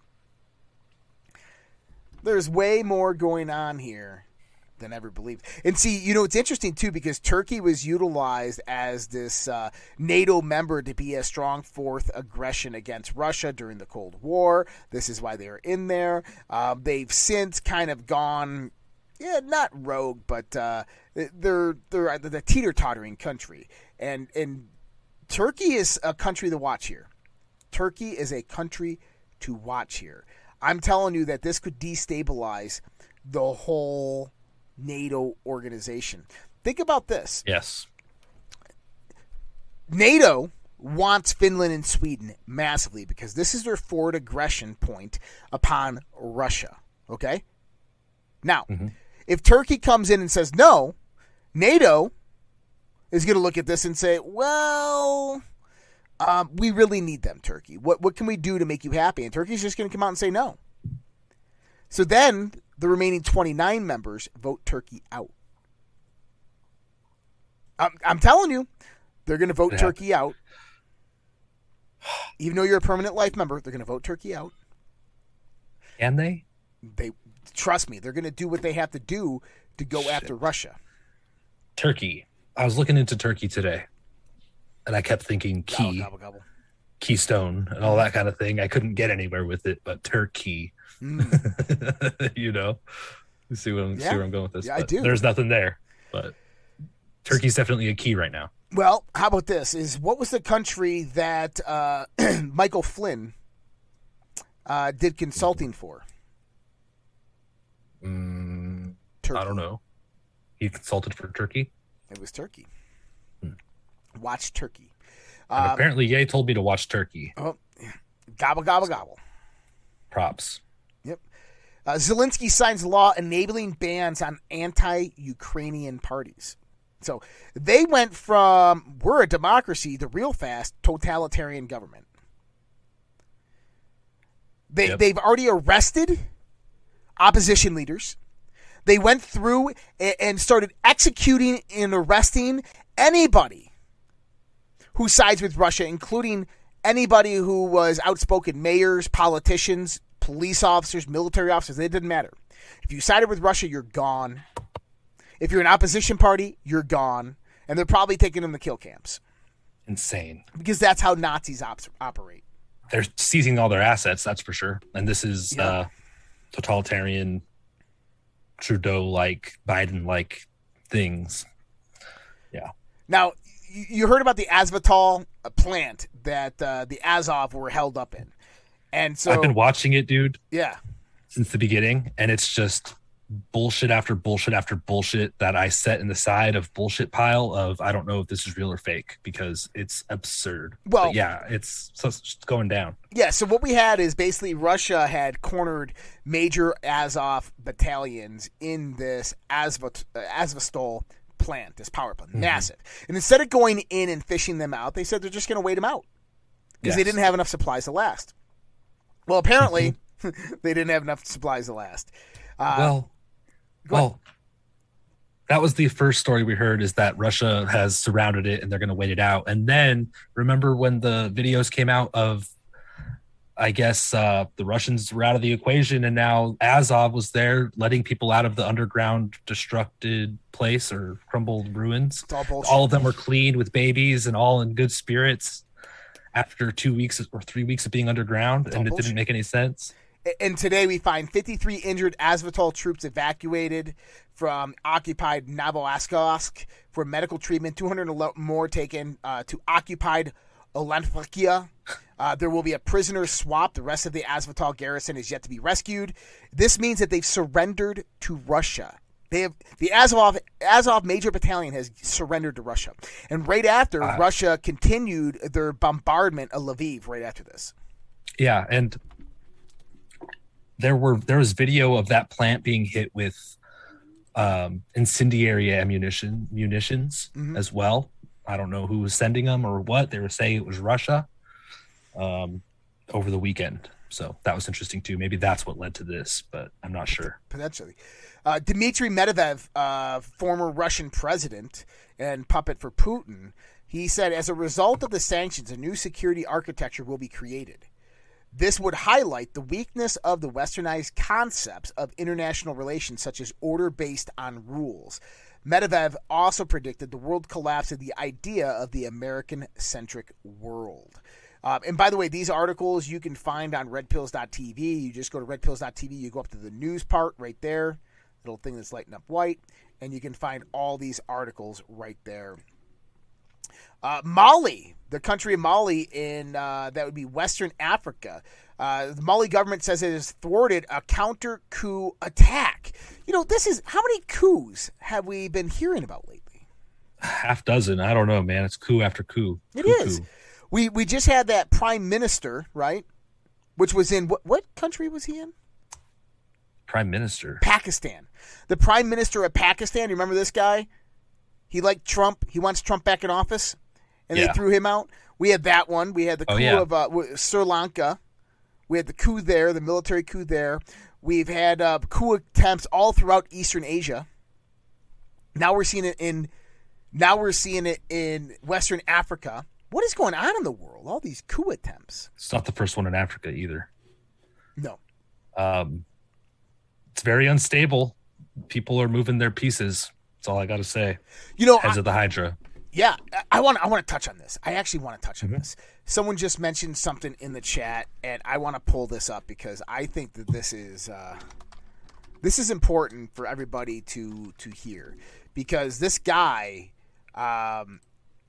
There's way more going on here than ever believed. And see, you know, it's interesting, too, because Turkey was utilized as this uh, NATO member to be a strong fourth aggression against Russia during the Cold War. This is why they were in there. Um, they've since kind of gone, yeah, not rogue, but uh, they're they're the teeter-tottering country. And, and Turkey is a country to watch here. Turkey is a country to watch here. I'm telling you that this could destabilize the whole NATO organization. Think about this. Yes. NATO wants Finland and Sweden massively because this is their forward aggression point upon Russia. Okay? Now, mm-hmm. if Turkey comes in and says no, NATO is going to look at this and say, well, um, we really need them, Turkey. What, what can we do to make you happy? And Turkey's just going to come out and say no. So then the remaining twenty-nine members vote Turkey out. I'm, I'm telling you, they're going to vote yeah. Turkey out. Even though you're a permanent life member, they're going to vote Turkey out. Can they? They trust me. They're going to do what they have to do to go Shit. after Russia. Turkey. I was looking into Turkey today, and I kept thinking key, gobble, gobble, gobble. Keystone, and all that kind of thing. I couldn't get anywhere with it, but Turkey. Mm. you know, you see what I'm yeah. see where I'm going with this. Yeah, I do. There's nothing there, but Turkey's definitely a key right now. Well, how about this? Is what was the country that uh, Michael Flynn uh, did consulting for? Mm, I don't know. He consulted for Turkey. It was Turkey. Hmm. Watch Turkey. And um, apparently, Ye told me to watch Turkey. Oh, gobble gobble gobble. Props. Yep. Uh, Zelensky signs law enabling bans on anti-Ukrainian parties. So they went from we're a democracy to real fast totalitarian government. They yep. they've already arrested opposition leaders. They went through and started executing and arresting anybody who sides with Russia, including anybody who was outspoken mayors, politicians, police officers, military officers. It didn't matter. If you sided with Russia, you're gone. If you're an opposition party, you're gone. And they're probably taking them to kill camps. Insane. Because that's how Nazis op- operate. They're seizing all their assets, that's for sure. And this is yeah. uh, totalitarian, Trudeau-like, Biden-like things. Yeah. Now, you heard about the Azovstal plant that uh, the Azov were held up in. And so I've been watching it, dude. Yeah. Since the beginning. And it's just bullshit after bullshit after bullshit that I set in the side of bullshit pile of I don't know if this is real or fake because it's absurd. Well, but yeah, it's, so it's just going down. Yeah, so what we had is basically Russia had cornered major Azov battalions in this Azov, uh, Azovstal plant, this power plant, mm-hmm. massive. And instead of going in and fishing them out, they said they're just going to wait them out because yes. they didn't have enough supplies to last. Well, apparently they didn't have enough supplies to last. Uh, well, well, that was the first story we heard is that Russia has surrounded it and they're going to wait it out. And then remember when the videos came out of, I guess, uh, the Russians were out of the equation and now Azov was there letting people out of the underground destructed place or crumbled ruins. It's all bullshit. All of them were clean with babies and all in good spirits after two weeks or three weeks of being underground. It's and it bullshit. Didn't make any sense. And today we find fifty-three injured Azovstal troops evacuated from occupied Novoaskovsk for medical treatment. two hundred more taken uh, to occupied Olenivka. Uh, there will be a prisoner swap. The rest of the Azovstal garrison is yet to be rescued. This means that they've surrendered to Russia. They have the Azov Azov Major Battalion has surrendered to Russia, and right after uh, Russia continued their bombardment of Lviv. Right after this, yeah, and. There were there was video of that plant being hit with um, incendiary ammunition munitions Mhm. as well. I don't know who was sending them or what. They were saying it was Russia um, over the weekend. So that was interesting too. Maybe that's what led to this, but I'm not sure. Potentially. Uh, Dmitry Medvedev, uh, former Russian president and puppet for Putin, he said, as a result of the sanctions, a new security architecture will be created. This would highlight the weakness of the westernized concepts of international relations, such as order based on rules. Medvedev also predicted the world collapse of the idea of the American-centric world. Uh, and by the way, these articles you can find on red pills dot t v. You just go to red pills dot t v, you go up to the news part right there, little thing that's lighting up white, and you can find all these articles right there. Uh, Mali, the country of Mali in uh, that would be Western Africa. Uh, the Mali government says it has thwarted a counter-coup attack. You know, this is, how many coups have we been hearing about lately? Half dozen. I don't know, man. It's coup after coup. It coup, is. Coup. We we just had that prime minister, right? Which was in, what, what country was he in? Prime minister. Pakistan. The prime minister of Pakistan, you remember this guy? He liked Trump. He wants Trump back in office. And Yeah. they threw him out. We had that one. We had the coup Oh, yeah. of uh, Sri Lanka. We had the coup there, the military coup there. We've had uh, coup attempts all throughout Eastern Asia. Now we're seeing it in. Now we're seeing it in Western Africa. What is going on in the world? All these coup attempts. It's not the first one in Africa either. No. Um, it's very unstable. People are moving their pieces. That's all I got to say. You know, Heads I, of the Hydra. yeah, I want. I want to touch on this. I actually want to touch Mm-hmm. on this. Someone just mentioned something in the chat, and I want to pull this up because I think that this is uh, this is important for everybody to to hear, because this guy um,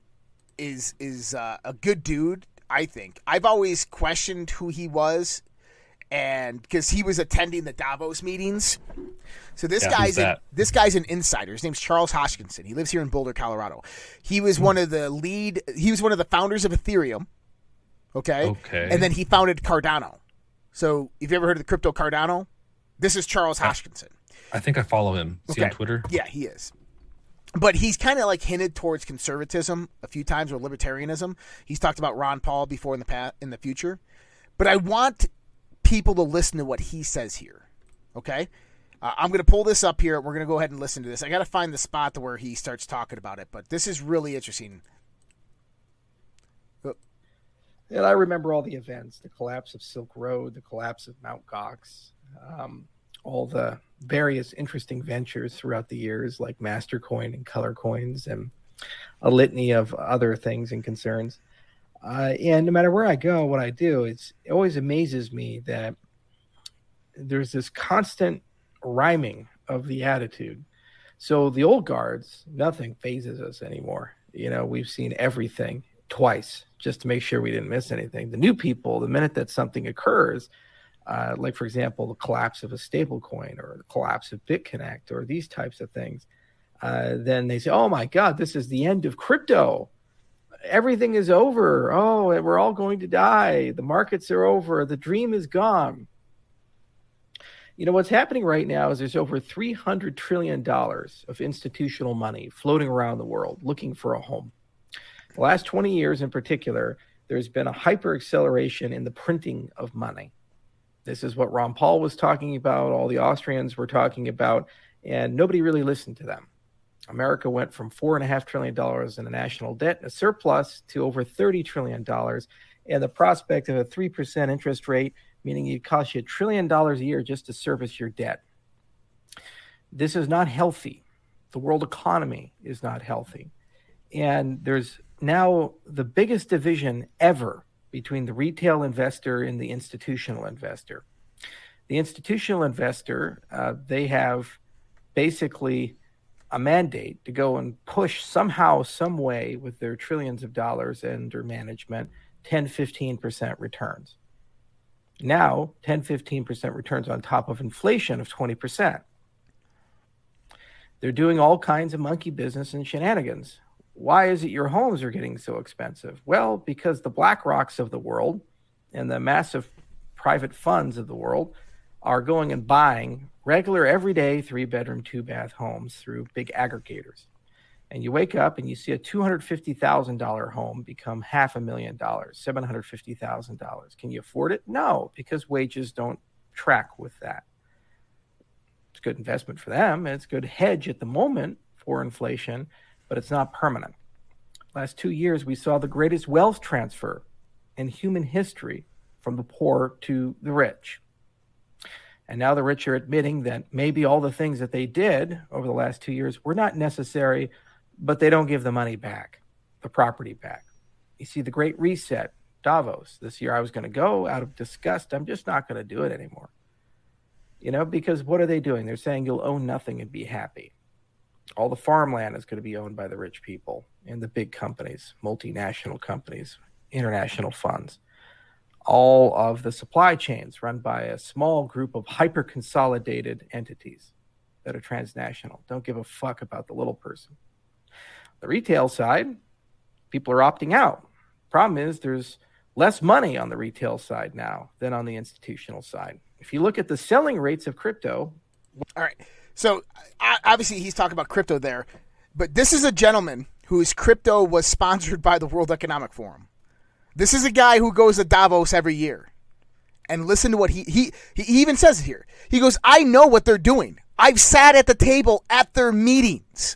is is uh, a good dude. I think I've always questioned who he was, and because he was attending the Davos meetings. So this Yeah, guy's who's an, that? this guy's an insider. His name's Charles Hoskinson. He lives here in Boulder, Colorado. He was one of the lead. He was one of the founders of Ethereum. Okay. Okay. And then he founded Cardano. So if you ever heard of the crypto Cardano, this is Charles Hoskinson. I think I follow him. Is he on Okay. Twitter? Yeah, he is. But he's kind of like hinted towards conservatism a few times, or libertarianism. He's talked about Ron Paul before in the past, in the future. But I want people to listen to what he says here. Okay? Uh, I'm going to pull this up here. We're going to go ahead and listen to this. I got to find the spot to where he starts talking about it, but this is really interesting. And I remember all the events, the collapse of Silk Road, the collapse of Mount Gox, um, all the various interesting ventures throughout the years, like Mastercoin and Color Coins, and a litany of other things and concerns. Uh, and no matter where I go, what I do, it's, it always amazes me that there's this constant rhyming of the attitude. So the old guards, nothing phases us anymore. You know, we've seen everything twice just to make sure we didn't miss anything. The new people, the minute that something occurs, uh, like, for example, the collapse of a stable coin or the collapse of BitConnect or these types of things, uh, then they say, oh, my God, this is the end of crypto. Everything is over. Oh, we're all going to die. The markets are over. The dream is gone. You know, what's happening right now is there's over three hundred trillion dollars of institutional money floating around the world looking for a home. The last twenty years in particular, there's been a hyper acceleration in the printing of money. This is what Ron Paul was talking about, all the Austrians were talking about, and nobody really listened to them. America went from four point five trillion dollars in a national debt and a surplus to over thirty trillion dollars, and the prospect of a three percent interest rate, meaning it costs you a trillion dollars a year just to service your debt. This is not healthy. The world economy is not healthy. And there's now the biggest division ever between the retail investor and the institutional investor. The institutional investor, uh, they have basically a mandate to go and push somehow, some way with their trillions of dollars under management, ten, fifteen percent returns. Now, ten, fifteen percent returns on top of inflation of twenty percent. They're doing all kinds of monkey business and shenanigans. Why is it your homes are getting so expensive? Well, because the BlackRocks of the world and the massive private funds of the world are going and buying regular, everyday three-bedroom, two-bath homes through big aggregators. And you wake up and you see a two hundred fifty thousand dollars home become half a million dollars, seven hundred fifty thousand dollars. Can you afford it? No, because wages don't track with that. It's a good investment for them. And it's a good hedge at the moment for inflation, but it's not permanent. Last two years, we saw the greatest wealth transfer in human history from the poor to the rich. And now the rich are admitting that maybe all the things that they did over the last two years were not necessary, but they don't give the money back, the property back. You see, the Great Reset, Davos. This year I was going to go out of disgust. I'm just not going to do it anymore. You know, because what are they doing? They're saying you'll own nothing and be happy. All the farmland is going to be owned by the rich people and the big companies, multinational companies, international funds. All of the supply chains run by a small group of hyper-consolidated entities that are transnational. Don't give a fuck about the little person. The retail side, people are opting out. Problem is there's less money on the retail side now than on the institutional side. If you look at the selling rates of crypto. All right. So obviously he's talking about crypto there, but this is a gentleman whose crypto was sponsored by the World Economic Forum. This is a guy who goes to Davos every year. And listen to what he, he, he even says it here. He goes, I know what they're doing. I've sat at the table at their meetings.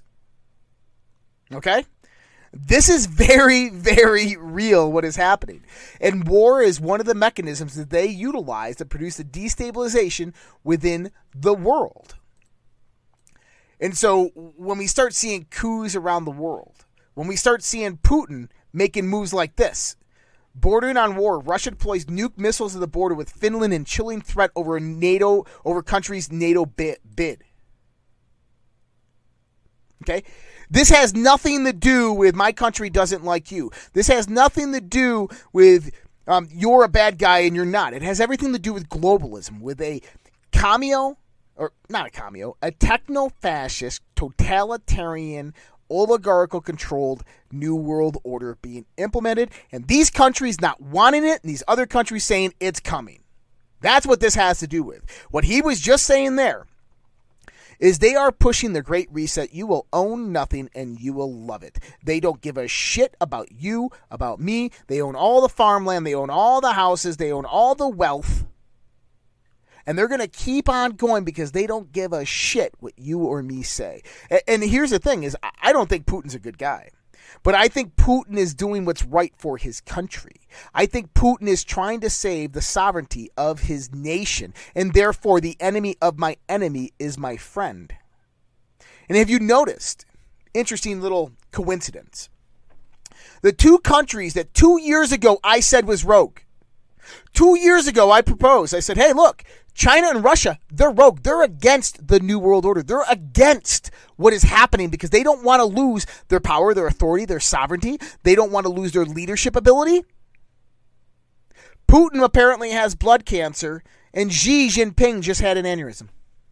Okay? This is very, very real what is happening. And war is one of the mechanisms that they utilize to produce the destabilization within the world. And so when we start seeing coups around the world, when we start seeing Putin making moves like this, bordering on war, Russia deploys nuke missiles at the border with Finland and chilling threat over NATO, over country's NATO bid. Okay? This has nothing to do with my country doesn't like you. This has nothing to do with um, you're a bad guy and you're not. It has everything to do with globalism, with a commune, or not a commune, a techno-fascist, totalitarian, oligarchical-controlled New World Order being implemented, and these countries not wanting it, and these other countries saying it's coming. That's what this has to do with. What he was just saying there is they are pushing the Great Reset. You will own nothing, and you will love it. They don't give a shit about you, about me. They own all the farmland. They own all the houses. They own all the wealth. And they're going to keep on going because they don't give a shit what you or me say. And here's the thing is, I don't think Putin's a good guy. But I think Putin is doing what's right for his country. I think Putin is trying to save the sovereignty of his nation. And therefore, the enemy of my enemy is my friend. And have you noticed, interesting little coincidence, the two countries that two years ago I said was rogue. Two years ago I proposed, I said, hey, look, China and Russia, they're rogue. They're against the New World Order. They're against what is happening because they don't want to lose their power, their authority, their sovereignty. They don't want to lose their leadership ability. Putin apparently has blood cancer, and Xi Jinping just had an aneurysm.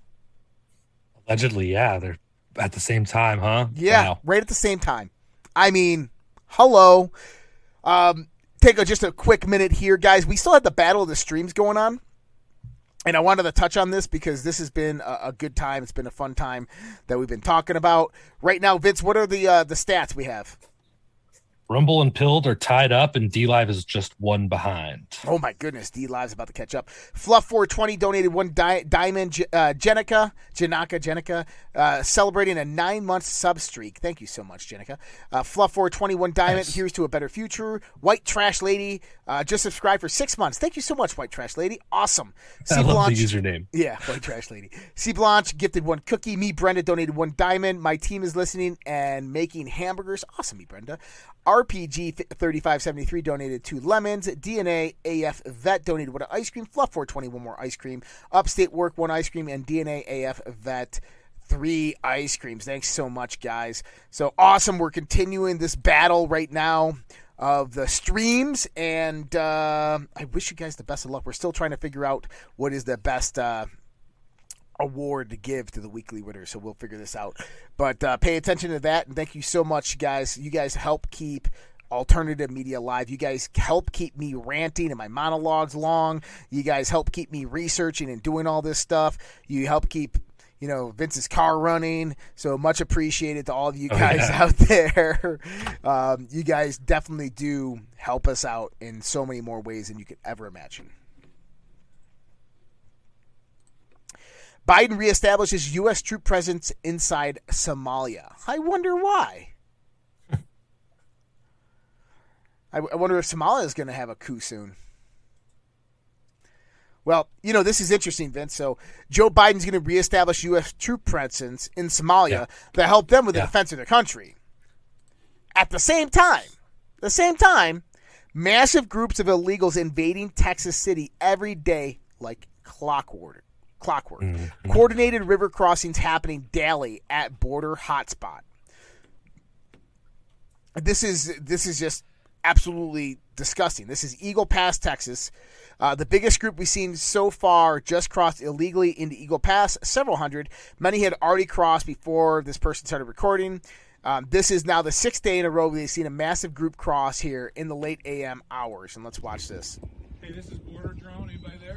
Allegedly, yeah. They're at the same time, huh? Yeah, wow. Right at the same time. I mean, hello. Um, take a, just a quick minute here, guys. We still have the Battle of the Streams going on. And I wanted to touch on this because this has been a, a good time. It's been a fun time that we've been talking about. Right now, Vince, what are the uh, the stats we have? Rumble and Pilled are tied up, and D-Live is just one behind. Oh, my goodness. D-Live's about to catch up. Fluff four twenty donated one di- diamond. Uh, Jenica, Janaka, Jenica, uh, celebrating a nine-month sub streak. Thank you so much, Jenica. Uh, Fluff four twenty, one diamond. Nice. Here's to a better future. White Trash Lady uh, just subscribed for six months. Thank you so much, White Trash Lady. Awesome. C. I love Blanche, the username. Yeah, White Trash Lady. C. Blanche gifted one cookie. Me, Brenda, donated one diamond. My team is listening and making hamburgers. Awesome, me, Brenda. R P G thirty-five seventy-three donated two lemons. D N A A F Vet donated one ice cream. Fluff four twenty, one more ice cream. Upstate Work, one ice cream. And D N A A F Vet, three ice creams. Thanks so much, guys. So awesome. We're continuing this battle right now of the streams. And uh, I wish you guys the best of luck. We're still trying to figure out what is the best uh, award to give to the weekly winner, so we'll figure this out. But uh, pay attention to that, and thank you so much, guys. You guys help keep Alternative Media Live. You guys help keep me ranting and my monologues long. You guys help keep me researching and doing all this stuff. You help keep, you know, Vince's car running. So much appreciated to all of you guys oh, yeah. out there. Um, you guys definitely do help us out in so many more ways than you could ever imagine. Biden reestablishes U S troop presence inside Somalia. I wonder why. I, I wonder if Somalia is going to have a coup soon. Well, you know, this is interesting, Vince. So Joe Biden's going to reestablish U S troop presence in Somalia yeah. to help them with the yeah. defense of their country. At the same time, the same time, massive groups of illegals invading Texas City every day like clockwork. Clockwork. Mm-hmm. Coordinated river crossings happening daily at border hotspot. This is this is just absolutely disgusting. This is Eagle Pass, Texas. Uh, the biggest group we've seen so far just crossed illegally into Eagle Pass, several hundred. Many had already crossed before this person started recording. Um, this is now the sixth day in a row we've seen a massive group cross here in the late A M hours. And let's watch this. Hey, this is Border Drone. Anybody there?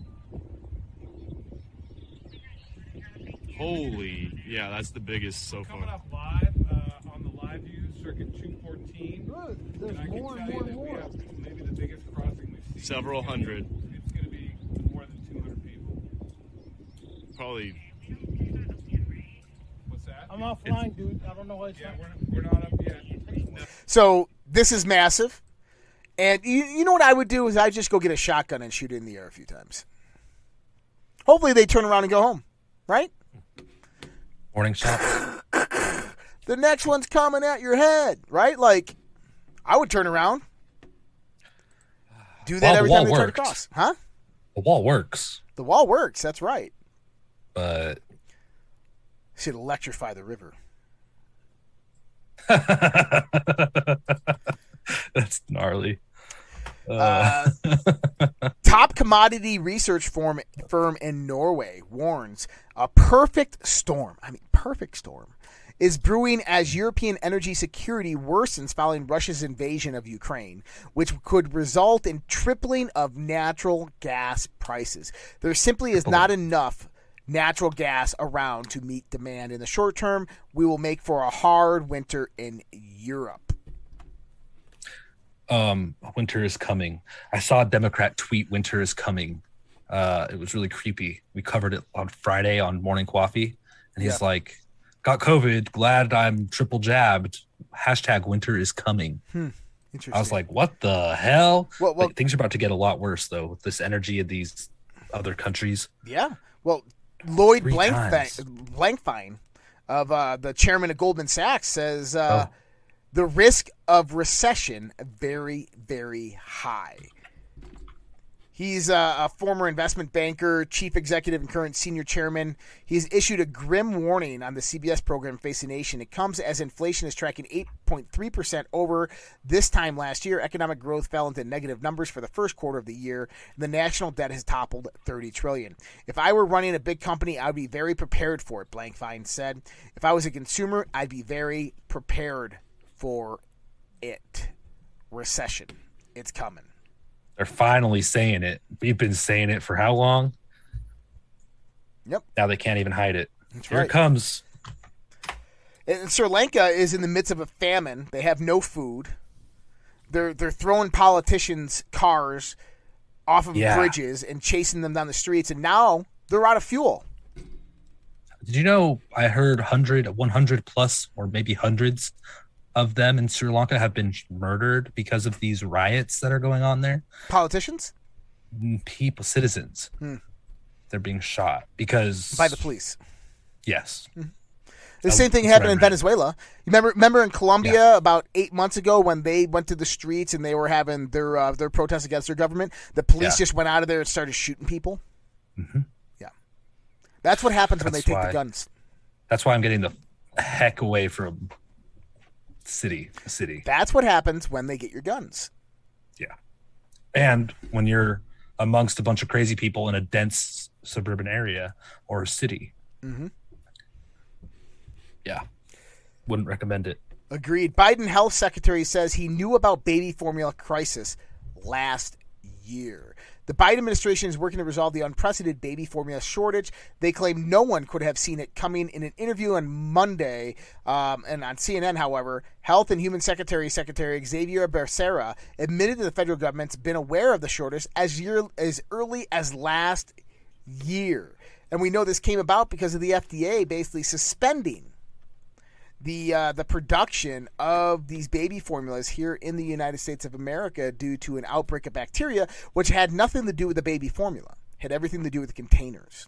Holy, yeah, that's the biggest so far. Coming up live uh, on the live view, circuit two fourteen. Good. There's and more and more and more. We have maybe the biggest crossing we've seen. Several hundred. It's going to be more than two hundred people. Probably. What's that? I'm offline, it's, dude. I don't know what it's Yeah, we're, we're not up yet. No. So this is massive. And you, you know what I would do is I'd just go get a shotgun and shoot it in the air a few times. Hopefully they turn around and go home, right? Morning shot. The next one's coming at your head, right? Like, I would turn around. Do that well, every the time they wall turn works. across. Huh? The wall works. The wall works, that's right. But should electrify the river. That's gnarly. Uh, top commodity research firm, firm in Norway warns a perfect storm, I mean perfect storm, is brewing as European energy security worsens following Russia's invasion of Ukraine, which could result in tripling of natural gas prices. There simply is not enough natural gas around to meet demand. In the short term, we will make for a hard winter in Europe. Um, winter is coming. I saw a Democrat tweet, winter is coming. Uh, it was really creepy. We covered it on Friday on Morning Coffee. And he's yeah. like, got COVID. Glad I'm triple jabbed. Hashtag winter is coming. Hmm. Interesting. I was like, what the hell? Well, well, like, things are about to get a lot worse, though, with this energy of these other countries. Yeah. Well, Lloyd Blankfein, Blankfein of uh, the chairman of Goldman Sachs says uh, oh. the risk of recession very, very high. He's a, a former investment banker, chief executive, and current senior chairman. He's issued a grim warning on the C B S program Face the Nation. It comes as inflation is tracking eight point three percent over this time last year. Economic growth fell into negative numbers for the first quarter of the year. The national debt has toppled thirty trillion dollars. If I were running a big company, I would be very prepared for it, Blankfein said. If I was a consumer, I'd be very prepared for it. Recession. It's coming. They're finally saying it. We've been saying it for how long? Yep. Now they can't even hide it. That's Here right. it comes. And Sri Lanka is in the midst of a famine. They have no food. They're they're throwing politicians' cars off of yeah. bridges and chasing them down the streets, and now they're out of fuel. Did you know I heard one hundred, one hundred plus, or maybe hundreds of them in Sri Lanka have been murdered because of these riots that are going on there? Politicians? People, citizens. Hmm. They're being shot because... By the police. Yes. Hmm. The same thing happened in Venezuela. You remember remember in Colombia yeah. about eight months ago when they went to the streets and they were having their uh, their protests against their government? The police yeah. just went out of there and started shooting people? Mm-hmm. Yeah. That's what happens that's when they take why, the guns. That's why I'm getting the heck away from... city city That's what happens when they get your guns. Yeah. And when you're amongst a bunch of crazy people in a dense suburban area or a city. Mm-hmm. Yeah. Wouldn't recommend it. Agreed. Biden health secretary says he knew about baby formula crisis last year. The Biden administration is working to resolve the unprecedented baby formula shortage. They claim no one could have seen it coming. In an interview on Monday, um, and on C N N, however, Health and Human Secretary Secretary Xavier Becerra admitted that the federal government's been aware of the shortage as year as early as last year. And we know this came about because of the F D A basically suspending the uh, the production of these baby formulas here in the United States of America due to an outbreak of bacteria, which had nothing to do with the baby formula. It had everything to do with the containers.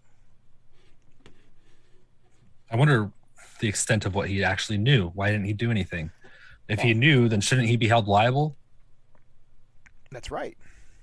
I wonder the extent of what he actually knew. Why didn't he do anything? If he knew, then shouldn't he be held liable? That's right.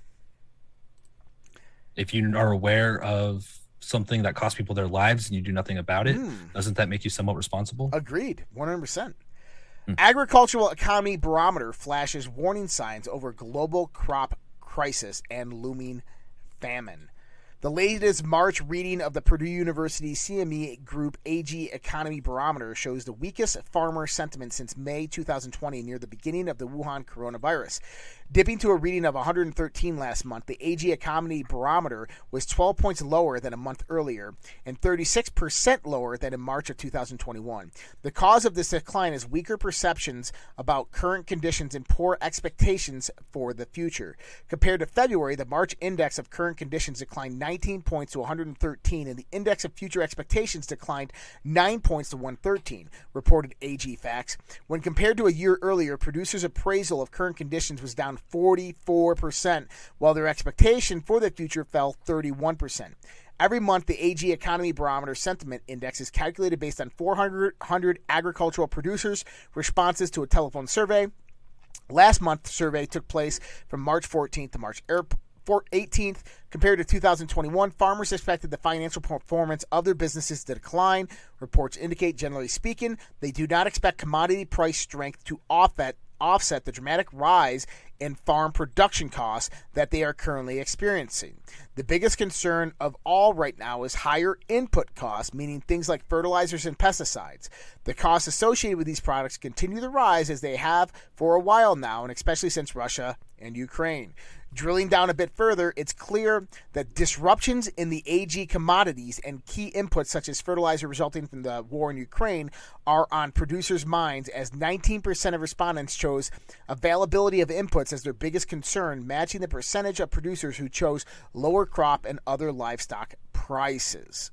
If you are aware of something that costs people their lives and you do nothing about it, mm. doesn't that make you somewhat responsible? Agreed, one hundred percent. Mm. Agricultural Economy Barometer flashes warning signs over global crop crisis and looming famine. The latest March reading of the Purdue University C M E Group A G Economy Barometer shows the weakest farmer sentiment since May twenty twenty, near the beginning of the Wuhan coronavirus. Dipping to a reading of one hundred thirteen last month, the A G Economy Barometer was twelve points lower than a month earlier and thirty-six percent lower than in March of two thousand twenty-one. The cause of this decline is weaker perceptions about current conditions and poor expectations for the future. Compared to February, the March index of current conditions declined nineteen points to one hundred thirteen, and the index of future expectations declined nine points to one hundred thirteen, reported A G Facts. When compared to a year earlier, producers' appraisal of current conditions was down forty-four percent, while their expectation for the future fell thirty-one percent. Every month, the A G Economy Barometer Sentiment Index is calculated based on four hundred agricultural producers' responses to a telephone survey. Last month's survey took place from March fourteenth to March eighteenth. Compared to two thousand twenty-one, farmers expected the financial performance of their businesses to decline. Reports indicate, generally speaking, they do not expect commodity price strength to offset offset the dramatic rise in farm production costs that they are currently experiencing. The biggest concern of all right now is higher input costs, meaning things like fertilizers and pesticides. The costs associated with these products continue to rise as they have for a while now, and especially since Russia and Ukraine. Drilling down a bit further, it's clear that disruptions in the A G commodities and key inputs such as fertilizer resulting from the war in Ukraine are on producers' minds, as nineteen percent of respondents chose availability of inputs as their biggest concern, matching the percentage of producers who chose lower crop and other livestock prices.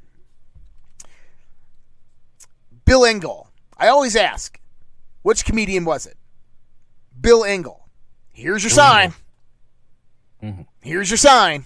Bill Engel. I always ask, which comedian was it? Bill Engel. Here's your Bill sign. Engel. Mm-hmm. Here's your sign.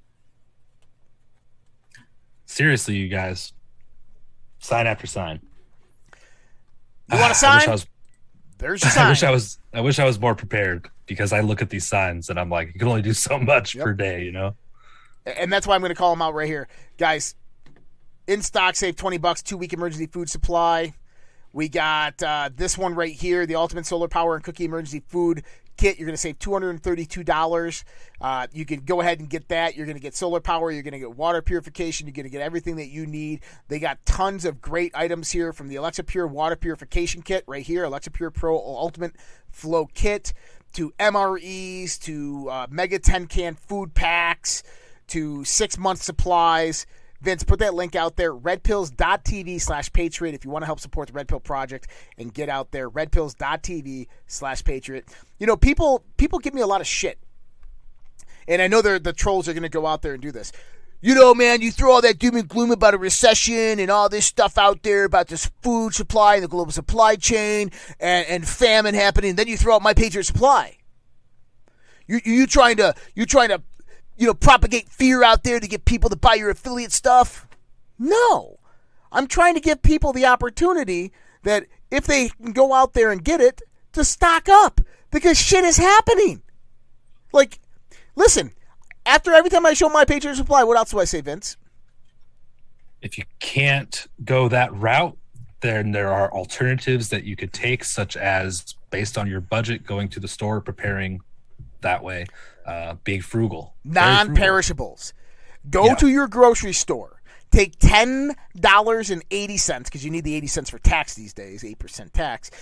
Seriously, you guys. Sign after sign. You want a sign? I wish I was, There's your sign. I wish I was I wish I was more prepared, because I look at these signs and I'm like, you can only do so much yep. per day, you know? And that's why I'm going to call them out right here. Guys, in stock, save twenty bucks, two-week emergency food supply. We got uh, this one right here, the Ultimate Solar Power and Cookie Emergency Food Kit. You're going to save two hundred thirty-two dollars. Uh, you can go ahead and get that. You're going to get solar power. You're going to get water purification. You're going to get everything that you need. They got tons of great items here, from the Alexa Pure Water Purification Kit right here, Alexa Pure Pro Ultimate Flow Kit, to M R Es, to uh, Mega ten-can food packs, to six-month supplies. Vince, put that link out there, redpills.tv slash Patriot, if you want to help support the Red Pill Project and get out there, redpills.tv slash Patriot. You know, people people give me a lot of shit. And I know the trolls are going to go out there and do this. You know, man, you throw all that doom and gloom about a recession and all this stuff out there about this food supply and the global supply chain and, and famine happening, then you throw out My Patriot Supply. You you trying to you trying to you know, propagate fear out there to get people to buy your affiliate stuff? No. I'm trying to give people the opportunity that if they can go out there and get it, to stock up, because shit is happening. Like, listen, after every time I show My Patriot Supply, what else do I say, Vince? If you can't go that route, then there are alternatives that you could take, such as, based on your budget, going to the store, preparing that way. Uh, being frugal. Non-perishables. Go yeah. to your grocery store. Take ten dollars and eighty cents, because you need the eighty cents for tax these days, eight percent tax,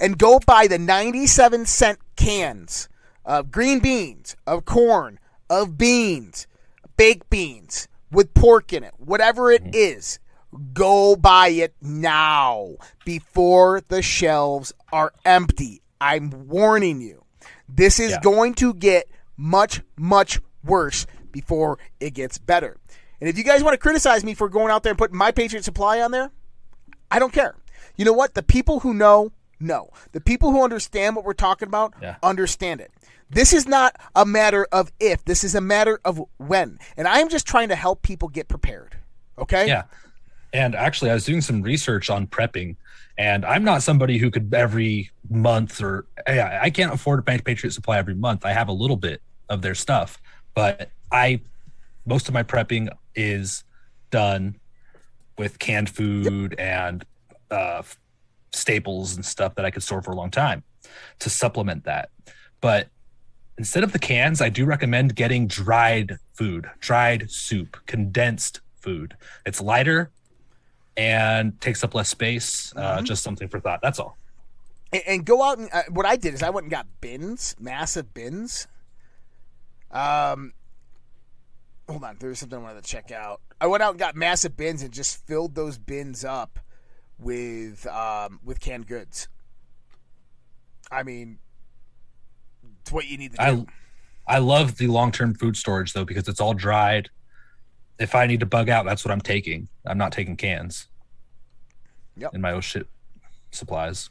and go buy the ninety-seven cent cans of green beans, of corn, of beans, baked beans with pork in it, whatever it is, go buy it now before the shelves are empty. I'm warning you. This is Yeah. going to get much, much worse before it gets better. And if you guys want to criticize me for going out there and putting My Patriot Supply on there, I don't care. You know what? The people who know, know. The people who understand what we're talking about, Yeah. understand it. This is not a matter of if. This is a matter of when. And I'm just trying to help people get prepared. Okay? Yeah. And actually, I was doing some research on prepping, and I'm not somebody who could every month or yeah, I can't afford a Patriot Supply every month. I have a little bit of their stuff, but I most of my prepping is done with canned food and uh, staples and stuff that I could store for a long time to supplement that. But instead of the cans, I do recommend getting dried food, dried soup, condensed food. It's lighter and takes up less space. Uh, Mm-hmm. just something for thought. That's all. And, and go out and uh, what I did is I went and got bins, massive bins. Um, hold on, there's something I wanted to check out. I went out and got massive bins and just filled those bins up with um, with canned goods. I mean, it's what you need to do. I I love the long-term food storage though, because it's all dried. If I need to bug out, that's what I'm taking. I'm not taking cans. Yep. In my own shit supplies.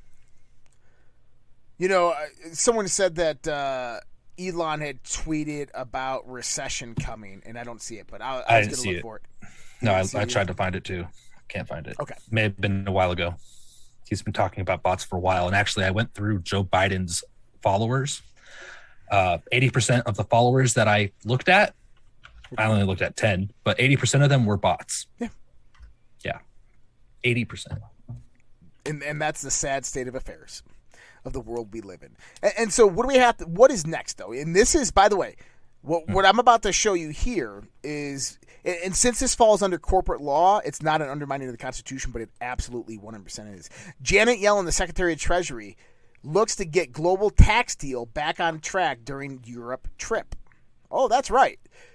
You know, uh, someone said that uh, Elon had tweeted about recession coming, and I don't see it, but I, I, I was didn't going to see look it. for it. No, I, didn't see I it tried either. to find it too. Can't find it. Okay. May have been a while ago. He's been talking about bots for a while. And actually, I went through Joe Biden's followers. Uh, eighty percent of the followers that I looked at, I only looked at ten, but eighty percent of them were bots. Yeah. Yeah. eighty percent. And, and that's the sad state of affairs of the world we live in. And, and so what do we have to, what is next though? And this is, by the way, what, what I'm about to show you here is, and, and since this falls under corporate law, it's not an undermining of the Constitution, but it absolutely one hundred percent is. Janet Yellen, the Secretary of Treasury, looks to get global tax deal back on track during Europe trip. Oh, that's right.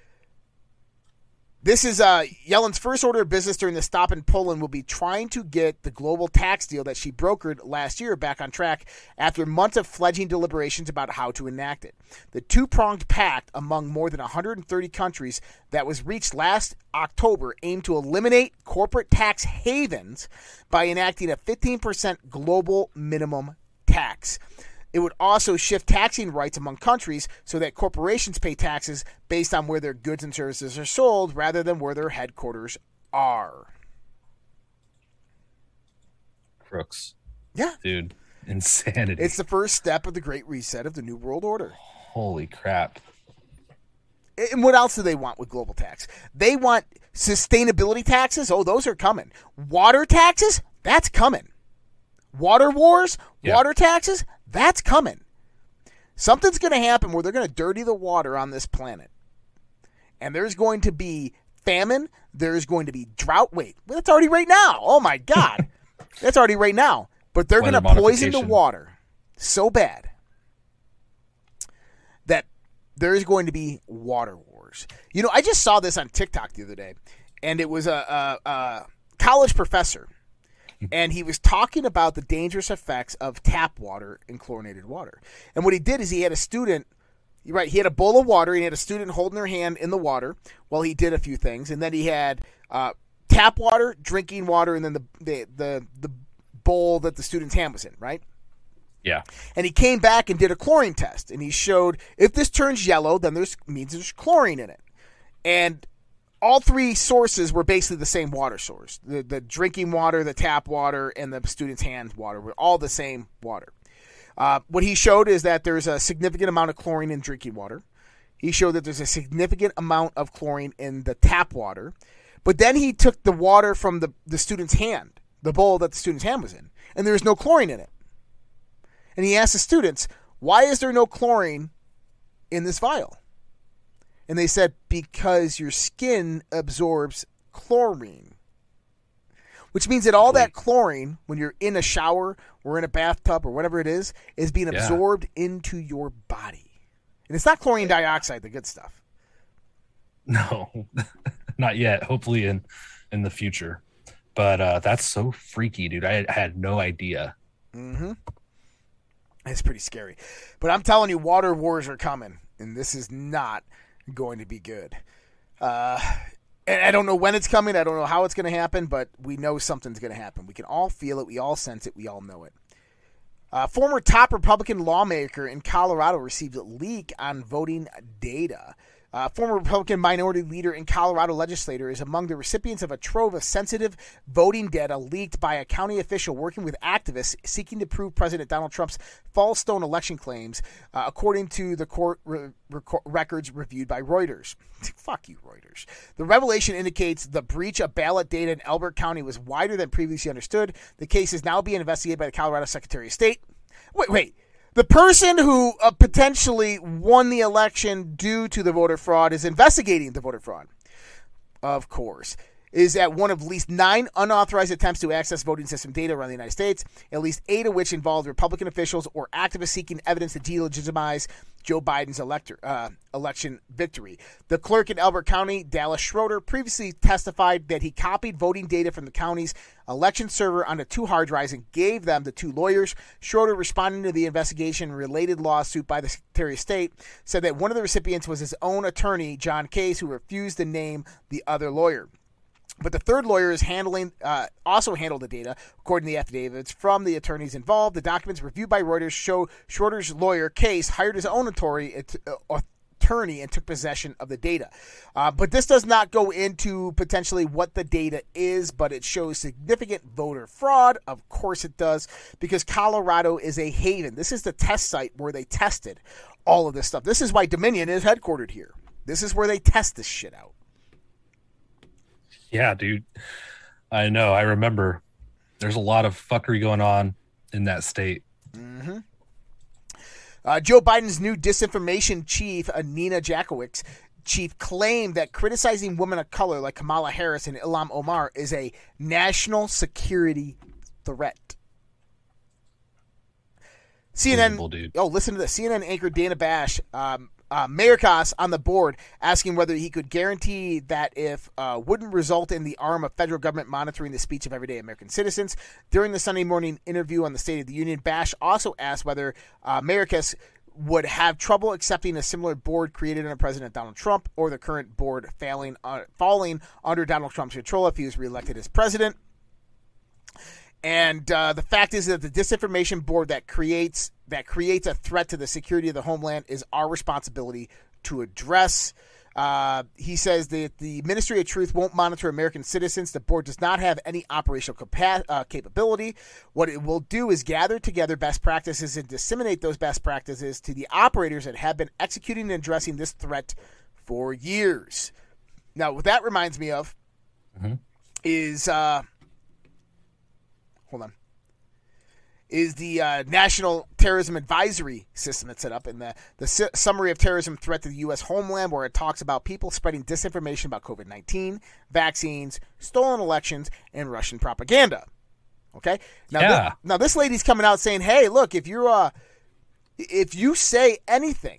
This is uh, Yellen's first order of business during the stop in Poland will be trying to get the global tax deal that she brokered last year back on track after months of fledgling deliberations about how to enact it. The two-pronged pact among more than one hundred thirty countries that was reached last October aimed to eliminate corporate tax havens by enacting a fifteen percent global minimum tax. It would also shift taxing rights among countries so that corporations pay taxes based on where their goods and services are sold rather than where their headquarters are. Crooks. Yeah. Dude, insanity. It's the first step of the Great Reset of the New World Order. Holy crap. And what else do they want with global tax? They want sustainability taxes. Oh, those are coming. Water taxes? That's coming. Water wars? Yeah. Water taxes? That's coming. Something's going to happen where they're going to dirty the water on this planet. And there's going to be famine. There's going to be drought. Wait, well, that's already right now. Oh, my God. That's already right now. But they're going to Weather poison the modification. water so bad that there is going to be water wars. You know, I just saw this on TikTok the other day, and it was a, a, a college professor. And he was talking about the dangerous effects of tap water and chlorinated water. And what he did is he had a student, right, he had a bowl of water, and he had a student holding their hand in the water while he did a few things. And then he had uh, tap water, drinking water, and then the, the, the, the bowl that the student's hand was in, right? Yeah. And he came back and did a chlorine test. And he showed if this turns yellow, then there's means there's chlorine in it. And all three sources were basically the same water source. The the drinking water, the tap water, and the student's hand water were all the same water. Uh, what he showed is that there's a significant amount of chlorine in drinking water. He showed that there's a significant amount of chlorine in the tap water. But then he took the water from the, the student's hand, the bowl that the student's hand was in, and there was no chlorine in it. And he asked the students, why is there no chlorine in this vial? And they said, because your skin absorbs chlorine. which means that all that chlorine, when you're in a shower or in a bathtub or whatever it is, is being Yeah. absorbed into your body. And it's not chlorine dioxide, the good stuff. No, not yet. Hopefully in in the future. But uh, that's so freaky, dude. I, I had no idea. Mm-hmm. It's pretty scary. But I'm telling you, water wars are coming, and this is not going to be good. Uh, and I don't know when it's coming. I don't know how it's going to happen, but we know something's going to happen. We can all feel it. We all sense it. We all know it. Uh, former top Republican lawmaker in Colorado received a leak on voting data. Uh, former Republican minority leader and Colorado legislator is among the recipients of a trove of sensitive voting data leaked by a county official working with activists seeking to prove President Donald Trump's false stolen election claims, uh, according to the court re- rec- records reviewed by Reuters. Fuck you, Reuters. The revelation indicates the breach of ballot data in Elbert County was wider than previously understood. The case is now being investigated by the Colorado Secretary of State. Wait, wait. The person who uh, potentially won the election due to the voter fraud is investigating the voter fraud. Of course. Is at one of at least nine unauthorized attempts to access voting system data around the United States, at least eight of which involved Republican officials or activists seeking evidence to delegitimize Joe Biden's elector, uh, election victory. The clerk in Elbert County, Dallas Schroeder, previously testified that he copied voting data from the county's election server onto two hard drives and gave them to two lawyers. Schroeder, responding to the investigation-related lawsuit by the Secretary of State, said that one of the recipients was his own attorney, John Case, who refused to name the other lawyer. But the third lawyer is handling, uh, also handled the data, according to the affidavits from the attorneys involved. The documents reviewed by Reuters show Schroeder's lawyer, Case, hired his own attorney, uh, attorney and took possession of the data. Uh, but this does not go into potentially what the data is, but it shows significant voter fraud. Of course it does, because Colorado is a haven. This is the test site where they tested all of this stuff. This is why Dominion is headquartered here. This is where they test this shit out. Yeah, dude. I know. I remember there's a lot of fuckery going on in that state. Mm-hmm. Uh, Joe Biden's new disinformation chief, uh, Nina Jackowicz, chief claimed that criticizing women of color like Kamala Harris and Ilhan Omar is a national security threat. C N N. Visible, dude. Oh, listen to this. C N N anchor Dana Bash, um, uh, Mayorkas on the board, asking whether he could guarantee that if uh, wouldn't result in the arm of federal government monitoring the speech of everyday American citizens. During the Sunday morning interview on the State of the Union, Bash also asked whether uh, Mayorkas would have trouble accepting a similar board created under President Donald Trump or the current board failing uh, falling under Donald Trump's control if he was reelected as president. And uh, the fact is that the disinformation board that creates that creates a threat to the security of the homeland is our responsibility to address. Uh, he says that the Ministry of Truth won't monitor American citizens. The board does not have any operational capa- uh, capability. What it will do is gather together best practices and disseminate those best practices to the operators that have been executing and addressing this threat for years. Now, what that reminds me of mm-hmm. is... Uh, Hold on. Is the uh, National Terrorism Advisory System that's set up in the, the su- Summary of Terrorism Threat to the U S Homeland, where it talks about people spreading disinformation about covid nineteen, vaccines, stolen elections, and Russian propaganda. Okay? Now, yeah. th- now this lady's coming out saying, hey, look, if you're uh, if you say anything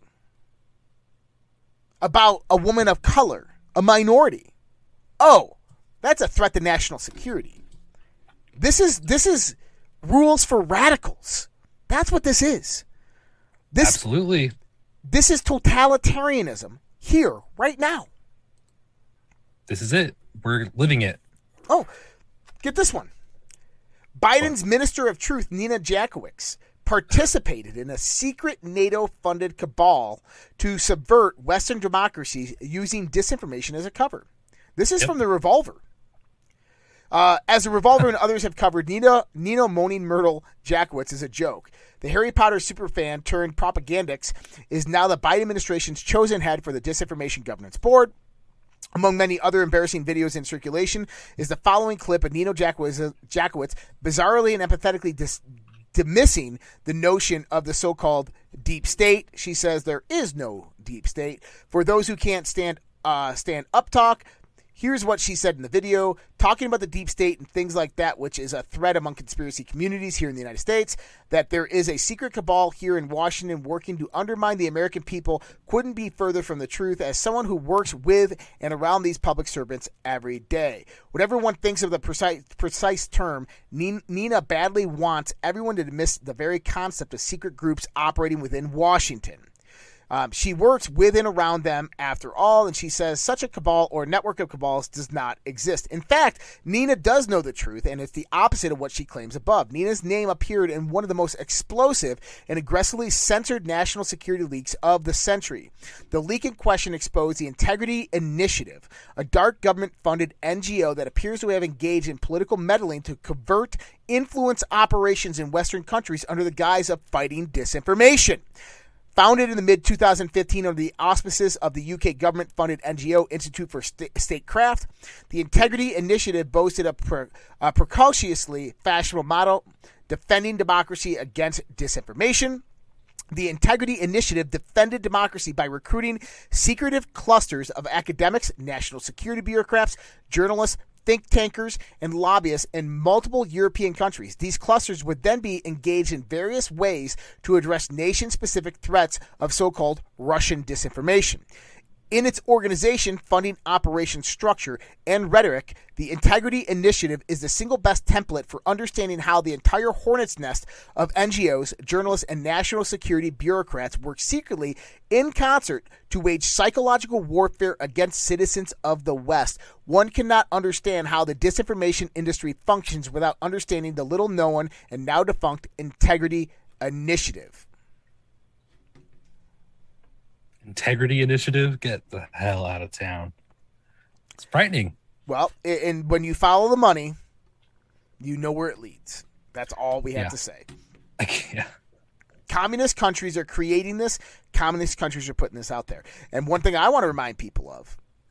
about a woman of color, a minority, oh, that's a threat to national security. This is this is rules for radicals. That's what this is. This, Absolutely. This is totalitarianism here, right now. This is it. We're living it. Oh, get this one. Biden's Minister of Truth, Nina Jackowicz, participated in a secret NATO-funded cabal to subvert Western democracies using disinformation as a cover. This is yep. from the Revolver. Uh, as the Revolver and others have covered, Nina, Nina Moaning Myrtle Jackowicz is a joke. The Harry Potter superfan turned propagandist is now the Biden administration's chosen head for the Disinformation Governance Board. Among many other embarrassing videos in circulation is the following clip of Nina Jackowicz, Jackowicz bizarrely and empathetically dis- dismissing the notion of the so-called deep state. She says there is no deep state. For those who can't stand uh, stand up talk, Here's what she said in the video, talking about the deep state and things like that, which is a threat among conspiracy communities here in the United States, that there is a secret cabal here in Washington working to undermine the American people couldn't be further from the truth as someone who works with and around these public servants every day. Whatever one thinks of the precise, precise term, Nina badly wants everyone to dismiss the very concept of secret groups operating within Washington. Um, she works with and around them after all, and she says such a cabal or network of cabals does not exist. In fact, Nina does know the truth, and it's the opposite of what she claims above. Nina's name appeared in one of the most explosive and aggressively censored national security leaks of the century. The leak in question exposed the Integrity Initiative, a dark government-funded N G O that appears to have engaged in political meddling to covert influence operations in Western countries under the guise of fighting disinformation. Founded in the mid twenty fifteen under the auspices of the U K government-funded N G O Institute for St- Statecraft, the Integrity Initiative boasted a, per- a precociously fashionable motto, defending democracy against disinformation. The Integrity Initiative defended democracy by recruiting secretive clusters of academics, national security bureaucrats, journalists, think tankers, and lobbyists in multiple European countries. These clusters would then be engaged in various ways to address nation-specific threats of so-called Russian disinformation. In its organization, funding, operation structure, and rhetoric, the Integrity Initiative is the single best template for understanding how the entire hornet's nest of N G Os, journalists, and national security bureaucrats work secretly in concert to wage psychological warfare against citizens of the West. One cannot understand how the disinformation industry functions without understanding the little-known and now defunct Integrity Initiative. Integrity Initiative? Get the hell out of town. It's frightening. Well, and when you follow the money, you know where it leads. That's all we have Yeah. to say. Yeah. Communist countries are creating this. Communist countries are putting this out there. And one thing I want to remind people of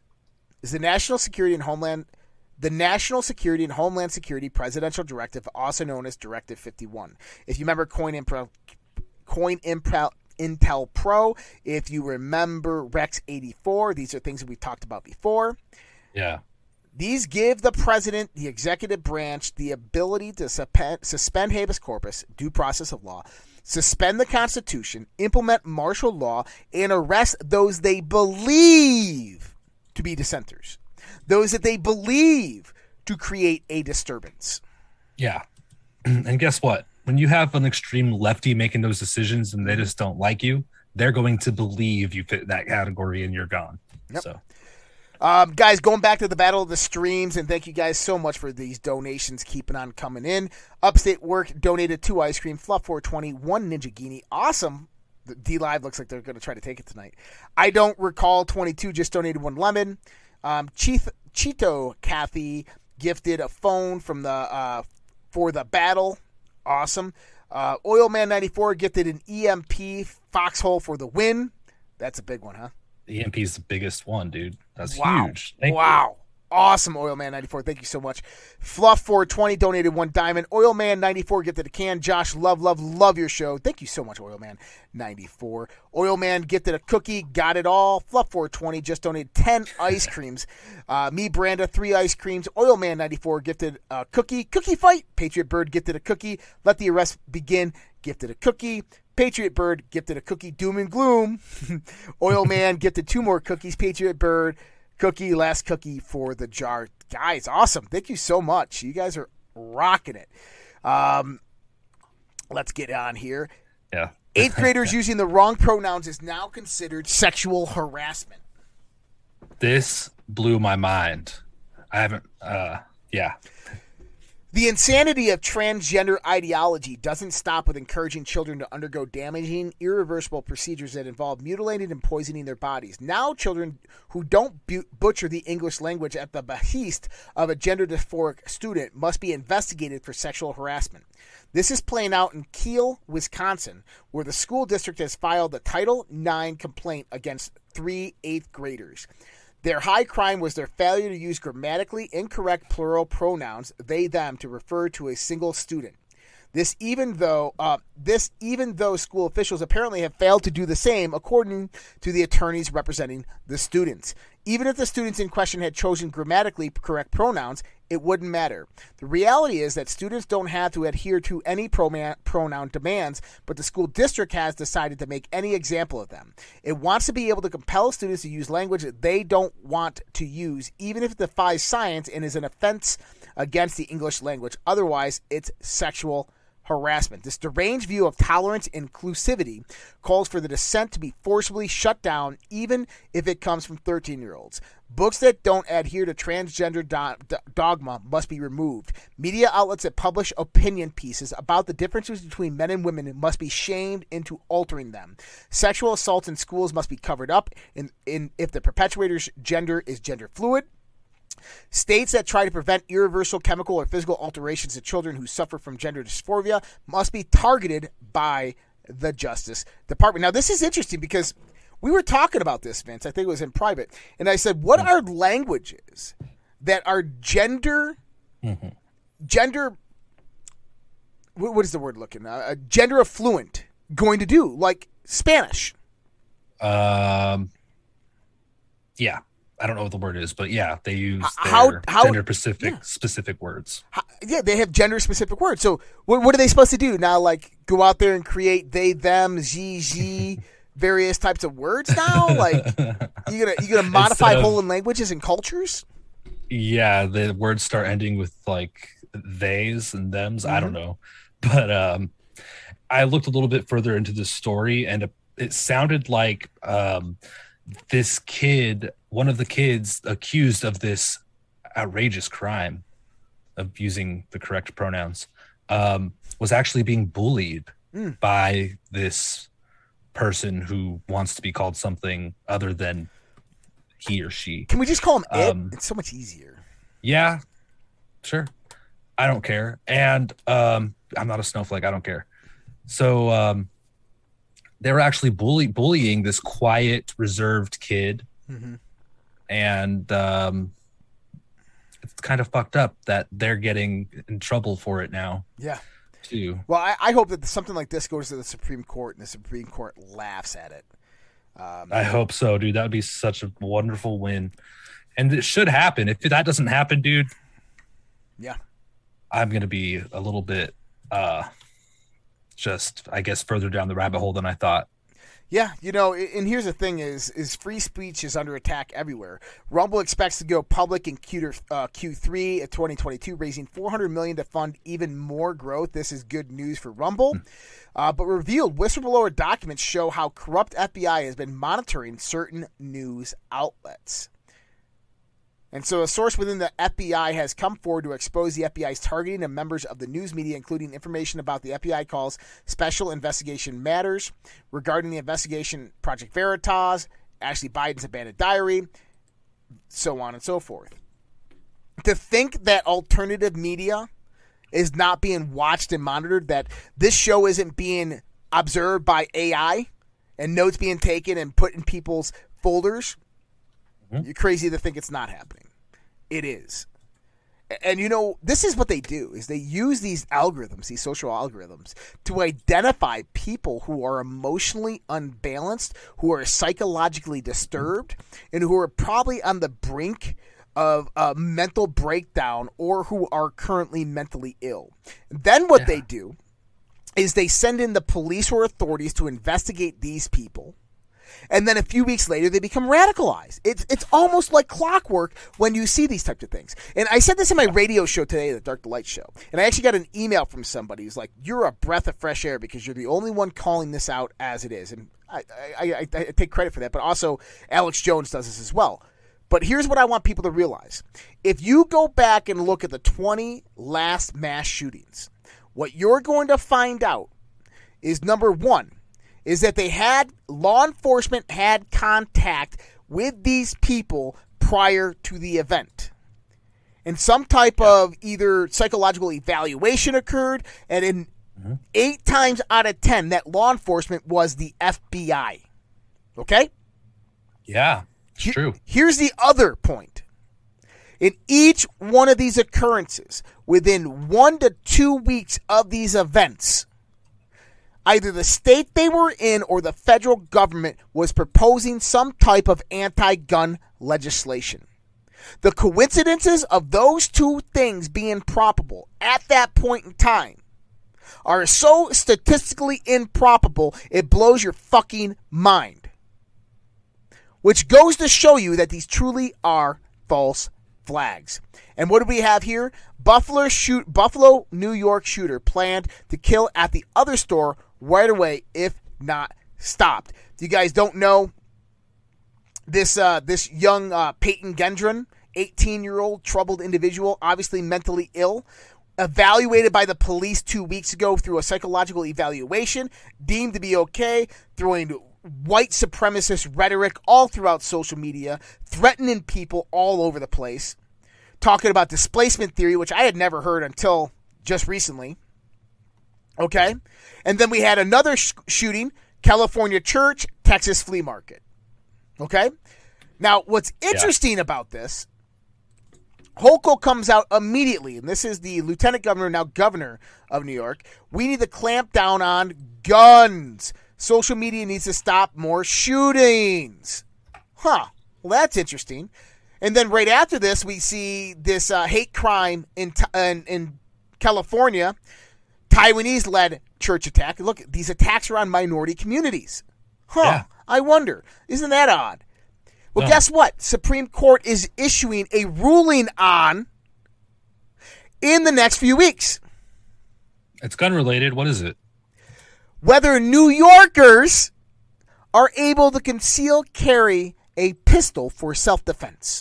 is the National Security and Homeland the National Security and Homeland Security Presidential Directive, also known as Directive fifty-one. If you remember Coin Impro, Coin Impro, Intel Pro, if you remember Rex eighty-four, these are things that we've talked about before. Yeah. These give the president, the executive branch, the ability to suspend, suspend habeas corpus, due process of law, suspend the Constitution, implement martial law, and arrest those they believe to be dissenters, those that they believe to create a disturbance. Yeah. And guess what? When you have an extreme lefty making those decisions and they just don't like you, they're going to believe you fit that category and you're gone. Yep. So, um, guys, going back to the Battle of the Streams, and thank you guys so much for these donations keeping on coming in. Upstate Work donated two ice cream, Fluff four twenty, one Ninja Genie. Awesome. The D Live looks like they're going to try to take it tonight. I don't recall twenty-two just donated one lemon. Um, Cheeth, Cheeto Kathy gifted a phone from the uh, for the battle. Awesome. Uh, Oil Man ninety-four gifted an E M P Foxhole for the win. That's a big one, huh? the E M P is the biggest one, dude. That's wow. huge. Thank wow. You. Awesome, Oil Man ninety-four. Thank you so much. Fluff four twenty donated one diamond. Oil Man ninety-four gifted a can. Josh, love, love, love your show. Thank you so much, Oil Man ninety-four. Oil Man gifted a cookie. Got it all. Fluff four twenty just donated ten ice creams. Uh, me, Branda, three ice creams. Oil Man ninety-four gifted a cookie. Cookie Fight. Patriot Bird gifted a cookie. Let the arrest begin. Gifted a cookie. Patriot Bird gifted a cookie. Doom and gloom. Oil Man gifted two more cookies. Patriot Bird. Cookie, last cookie for the jar. Guys, awesome. Thank you so much. You guys are rocking it. Um, let's get on here. Yeah. Eighth graders using the wrong pronouns is now considered sexual harassment. This blew my mind. I haven't, uh, yeah. The insanity of transgender ideology doesn't stop with encouraging children to undergo damaging, irreversible procedures that involve mutilating and poisoning their bodies. Now children who don't bu- butcher the English language at the behest of a gender dysphoric student must be investigated for sexual harassment. This is playing out in Kiel, Wisconsin, where the school district has filed a Title nine complaint against three eighth graders. Their high crime was their failure to use grammatically incorrect plural pronouns, they, them, to refer to a single student. This even though uh, this even though school officials apparently have failed to do the same, according to the attorneys representing the students. Even if the students in question had chosen grammatically correct pronouns, it wouldn't matter. The reality is that students don't have to adhere to any pronoun demands, but the school district has decided to make any example of them. It wants to be able to compel students to use language that they don't want to use, even if it defies science and is an offense against the English language. Otherwise, it's sexual harassment. This deranged view of tolerance and inclusivity calls for the dissent to be forcibly shut down, even if it comes from thirteen-year-olds. Books that don't adhere to transgender do- dogma must be removed. Media outlets that publish opinion pieces about the differences between men and women must be shamed into altering them. Sexual assaults in schools must be covered up in, in if the perpetrator's gender is gender fluid. States that try to prevent irreversible chemical or physical alterations to children who suffer from gender dysphoria must be targeted by the Justice Department. Now, this is interesting because we were talking about this, Vince. I think it was in private. And I said, what are languages that are gender, mm-hmm. gender, what is the word looking? Uh, gender affluent going to do? Like Spanish. Um. Yeah. I don't know what the word is, but yeah, they use their how, how, gender specific yeah. specific words. How, yeah, they have gender specific words. So what, what are they supposed to do now? Like go out there and create they, them, she, she, various types of words now? Like you gonna you gonna modify of, whole languages and cultures? Yeah, the words start ending with like theys and thems. Mm-hmm. I don't know, but um, I looked a little bit further into the story, and it, it sounded like um, this kid. One of the kids accused of this outrageous crime of using the correct pronouns um, was actually being bullied mm. by this person who wants to be called something other than he or she. Can we just call him um, it? It's so much easier. Yeah, sure. I don't care. And um, I'm not a snowflake. I don't care. So um, they were actually bully- bullying this quiet, reserved kid. Mm-hmm. And um, it's kind of fucked up that they're getting in trouble for it now. Yeah. Too. Well, I, I hope that something like this goes to the Supreme Court and the Supreme Court laughs at it. Um, I hope so, dude. That would be such a wonderful win. And it should happen. If that doesn't happen, dude. Yeah. I'm going to be a little bit uh, just, I guess, further down the rabbit hole than I thought. Yeah, you know, and here's the thing is, is free speech is under attack everywhere. Rumble expects to go public in Q, uh, Q three of twenty twenty-two, raising four hundred million dollars to fund even more growth. This is good news for Rumble. Uh, but revealed whistleblower documents show how corrupt F B I has been monitoring certain news outlets. And so a source within the F B I has come forward to expose the F B I's targeting of members of the news media, including information about the F B I calls Special Investigation Matters, regarding the investigation Project Veritas, Ashley Biden's abandoned diary, so on and so forth. To think that alternative media is not being watched and monitored, that this show isn't being observed by A I and notes being taken and put in people's folders, you're crazy to think it's not happening. It is. And, you know, this is what they do, is they use these algorithms, these social algorithms, to identify people who are emotionally unbalanced, who are psychologically disturbed, and who are probably on the brink of a mental breakdown or who are currently mentally ill. Then what yeah. they do is they send in the police or authorities to investigate these people. And then a few weeks later, they become radicalized. It's it's almost like clockwork when you see these types of things. And I said this in my radio show today, the Dark to Light show. And I actually got an email from somebody who's like, you're a breath of fresh air because you're the only one calling this out as it is. And I, I, I, I take credit for that. But also, Alex Jones does this as well. But here's what I want people to realize. If you go back and look at the twenty last mass shootings, what you're going to find out is, number one, is that they had, law enforcement had contact with these people prior to the event. And some type yeah. of either psychological evaluation occurred, and in mm-hmm. eight times out of ten, that law enforcement was the F B I. Okay? Yeah, it's he- true. Here's the other point. In each one of these occurrences, within one to two weeks of these events, either the state they were in or the federal government was proposing some type of anti-gun legislation. The coincidences of those two things being probable at that point in time are so statistically improbable, it blows your fucking mind. Which goes to show you that these truly are false flags. And what do we have here? Buffalo shoot Buffalo, New York shooter planned to kill at the other store right away if not stopped. If you guys don't know, this uh, this young uh, Peyton Gendron, eighteen-year-old troubled individual, obviously mentally ill, evaluated by the police two weeks ago through a psychological evaluation, deemed to be okay, throwing white supremacist rhetoric all throughout social media, threatening people all over the place, talking about displacement theory, which I had never heard until just recently. Okay? And then we had another sh- shooting, California church, Texas flea market. Okay? Now, what's interesting yeah. about this, Hochul comes out immediately, and this is the lieutenant governor, now governor of New York. We need to clamp down on guns. Social media needs to stop more shootings. Huh. Well, that's interesting. And then right after this, we see this uh, hate crime in, in in California, Taiwanese-led church attack. Look, these attacks are on minority communities. Huh. Yeah. I wonder. Isn't that odd? Well, no. Guess what? Supreme Court is issuing a ruling on in the next few weeks. It's gun-related. What is it? Whether New Yorkers are able to conceal carry a pistol for self-defense.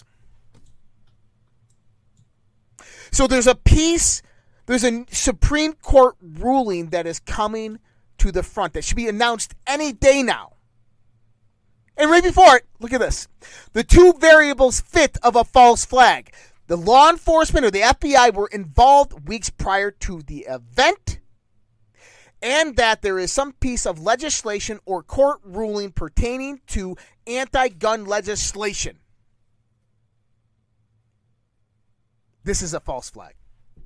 So there's a piece, there's a Supreme Court ruling that is coming to the front that should be announced any day now. And right before it, look at this. The two variables fit of a false flag. The law enforcement or the F B I were involved weeks prior to the event, and that there is some piece of legislation or court ruling pertaining to anti-gun legislation. This is a false flag.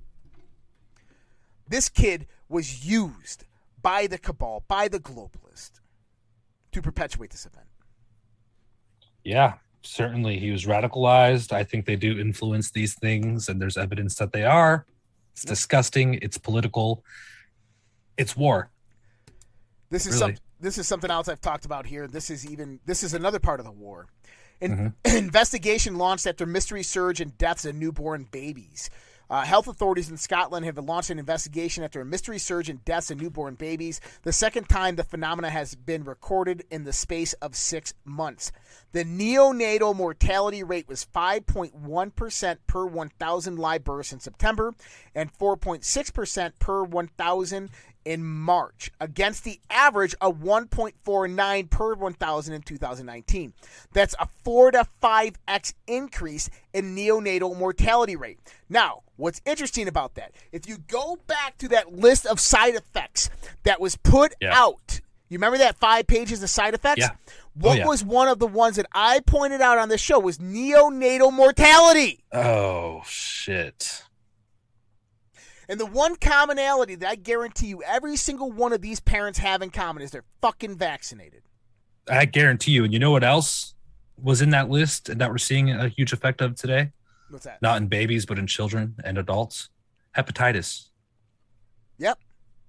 This kid was used by the cabal, by the globalists, to perpetuate this event. Yeah, certainly he was radicalized. I think they do influence these things, and there's evidence that they are. It's disgusting. It's political. It's war. This is really. some, This is something else I've talked about here. This is even this is another part of the war. An mm-hmm. investigation launched after mystery surge in deaths of newborn babies. Uh, health authorities in Scotland have launched an investigation after a mystery surge in deaths of newborn babies, the second time the phenomena has been recorded in the space of six months. The neonatal mortality rate was five point one percent per one thousand live births in September and four point six percent per one thousand in March, against the average of one point four nine per one thousand in two thousand nineteen. That's a four to five x increase in neonatal mortality rate. Now, what's interesting about that, if you go back to that list of side effects that was put yeah. out, you remember that five pages of side effects? Yeah. What oh, yeah. was one of the ones that I pointed out on this show was neonatal mortality. Oh, shit. And the one commonality that I guarantee you every single one of these parents have in common is they're fucking vaccinated. I guarantee you. And you know what else was in that list and that we're seeing a huge effect of today? What's that? Not in babies, but in children and adults. Hepatitis. Yep.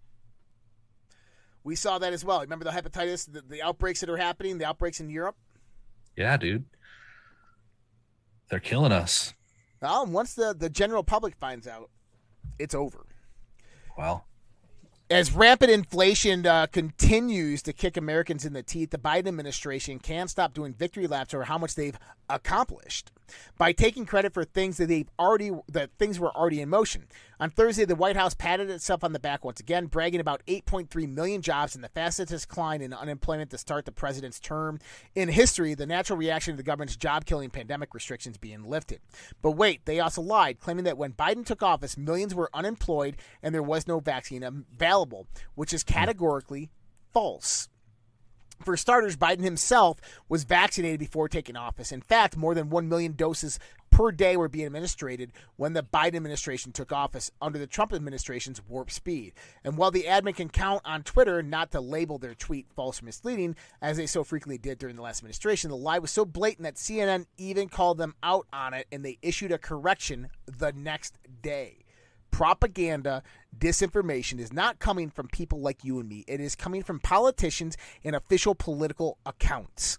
We saw that as well. Remember the hepatitis, the, the outbreaks that are happening, the outbreaks in Europe? Yeah, dude. They're killing us. Well, once the, the general public finds out, it's over. Well, as rampant inflation uh, continues to kick Americans in the teeth, the Biden administration can't stop doing victory laps over how much they've accomplished by taking credit for things that they've already that things were already in motion. On Thursday, the White House patted itself on the back once again, bragging about eight point three million jobs and the fastest decline in unemployment to start the president's term in history, the natural reaction to the government's job-killing pandemic restrictions being lifted. But wait, they also lied, claiming that when Biden took office, millions were unemployed and there was no vaccine available, which is categorically false. For starters, Biden himself was vaccinated before taking office. In fact, more than one million doses per day were being administered when the Biden administration took office under the Trump administration's warp speed. And while the admin can count on Twitter not to label their tweet false or misleading, as they so frequently did during the last administration, the lie was so blatant that C N N even called them out on it, and they issued a correction the next day. Propaganda, disinformation is not coming from people like you and me. It is coming from politicians and official political accounts.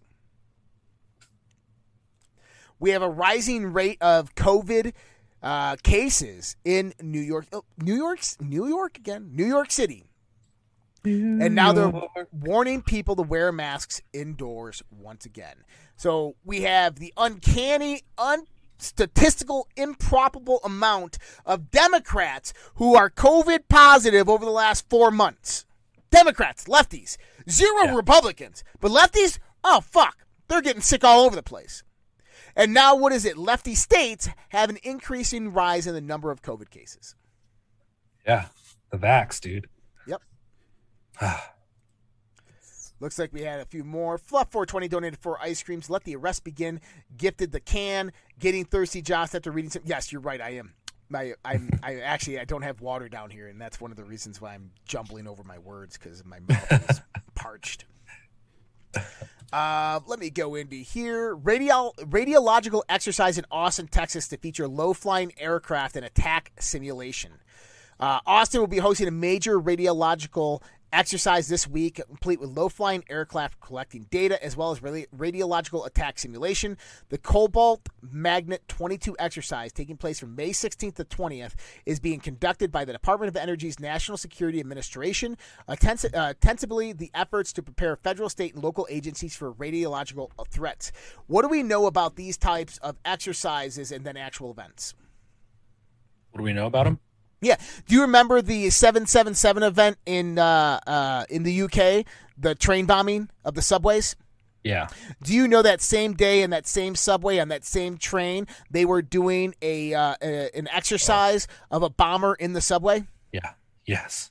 We have a rising rate of COVID uh, cases in New York. Oh, New York's New York again, New York City. New and now they're York. warning people to wear masks indoors once again. So we have the uncanny, un statistical improbable amount of Democrats who are COVID positive over the last four months. Democrats, lefties, zero yeah. Republicans, but lefties, oh fuck, they're getting sick all over the place. And now what is it? Lefty states have an increasing rise in the number of COVID cases. Yeah, the vax, dude. Yep. Looks like we had a few more. Fluff four twenty donated four ice creams. Let the arrest begin. Gifted the can. Getting thirsty, Josh, after reading some. Yes, you're right. I am. I, I'm. I actually I don't have water down here, and that's one of the reasons why I'm jumbling over my words because my mouth is parched. Uh, let me go into here. Radio, radiological exercise in Austin, Texas, to feature low-flying aircraft and attack simulation. Uh, Austin will be hosting a major radiological exercise this week, complete with low-flying aircraft collecting data as well as radi- radiological attack simulation. The Cobalt Magnet twenty-two exercise, taking place from May sixteenth to twentieth, is being conducted by the Department of Energy's National Security Administration, Ostensi- uh, ostensibly the efforts to prepare federal, state, and local agencies for radiological threats. What do we know about these types of exercises and then actual events? What do we know about them? Yeah. Do you remember the seven seven seven event in uh, uh, in the U K, the train bombing of the subways? Yeah. Do you know that same day in that same subway on that same train, they were doing a, uh, a an exercise oh. of a bomber in the subway? Yeah. Yes.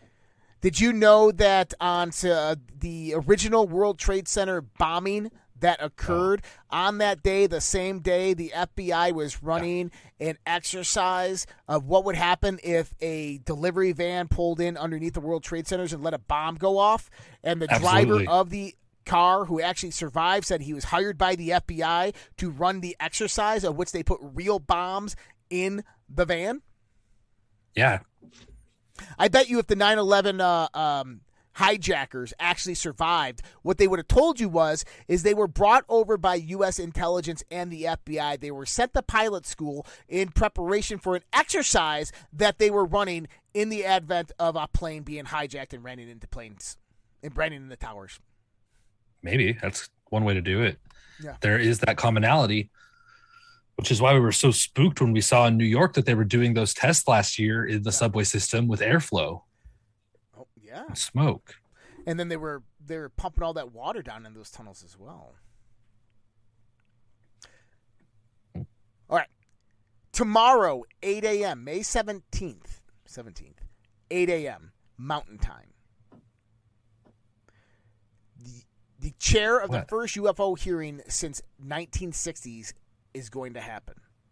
Did you know that on uh, the original World Trade Center bombing that occurred oh. on that day, the same day, the F B I was running yeah. an exercise of what would happen if a delivery van pulled in underneath the World Trade Centers and let a bomb go off, and the Absolutely. driver of the car who actually survived said he was hired by the F B I to run the exercise of which they put real bombs in the van? Yeah. I bet you if the nine eleven uh, um, hijackers actually survived, what they would have told you was is they were brought over by U S intelligence and the F B I. They were sent to pilot school in preparation for an exercise that they were running in the advent of a plane being hijacked and running into planes and running into towers. Maybe that's one way to do it. Yeah. There is that commonality, which is why we were so spooked when we saw in New York that they were doing those tests last year in the yeah. subway system with airflow. Yeah. And smoke. And then they were they were pumping all that water down in those tunnels as well. All right. Tomorrow, eight a.m., May seventeenth, seventeenth, eight a.m., Mountain Time. The, the chair of what? the first U F O hearing since nineteen sixties is going to happen.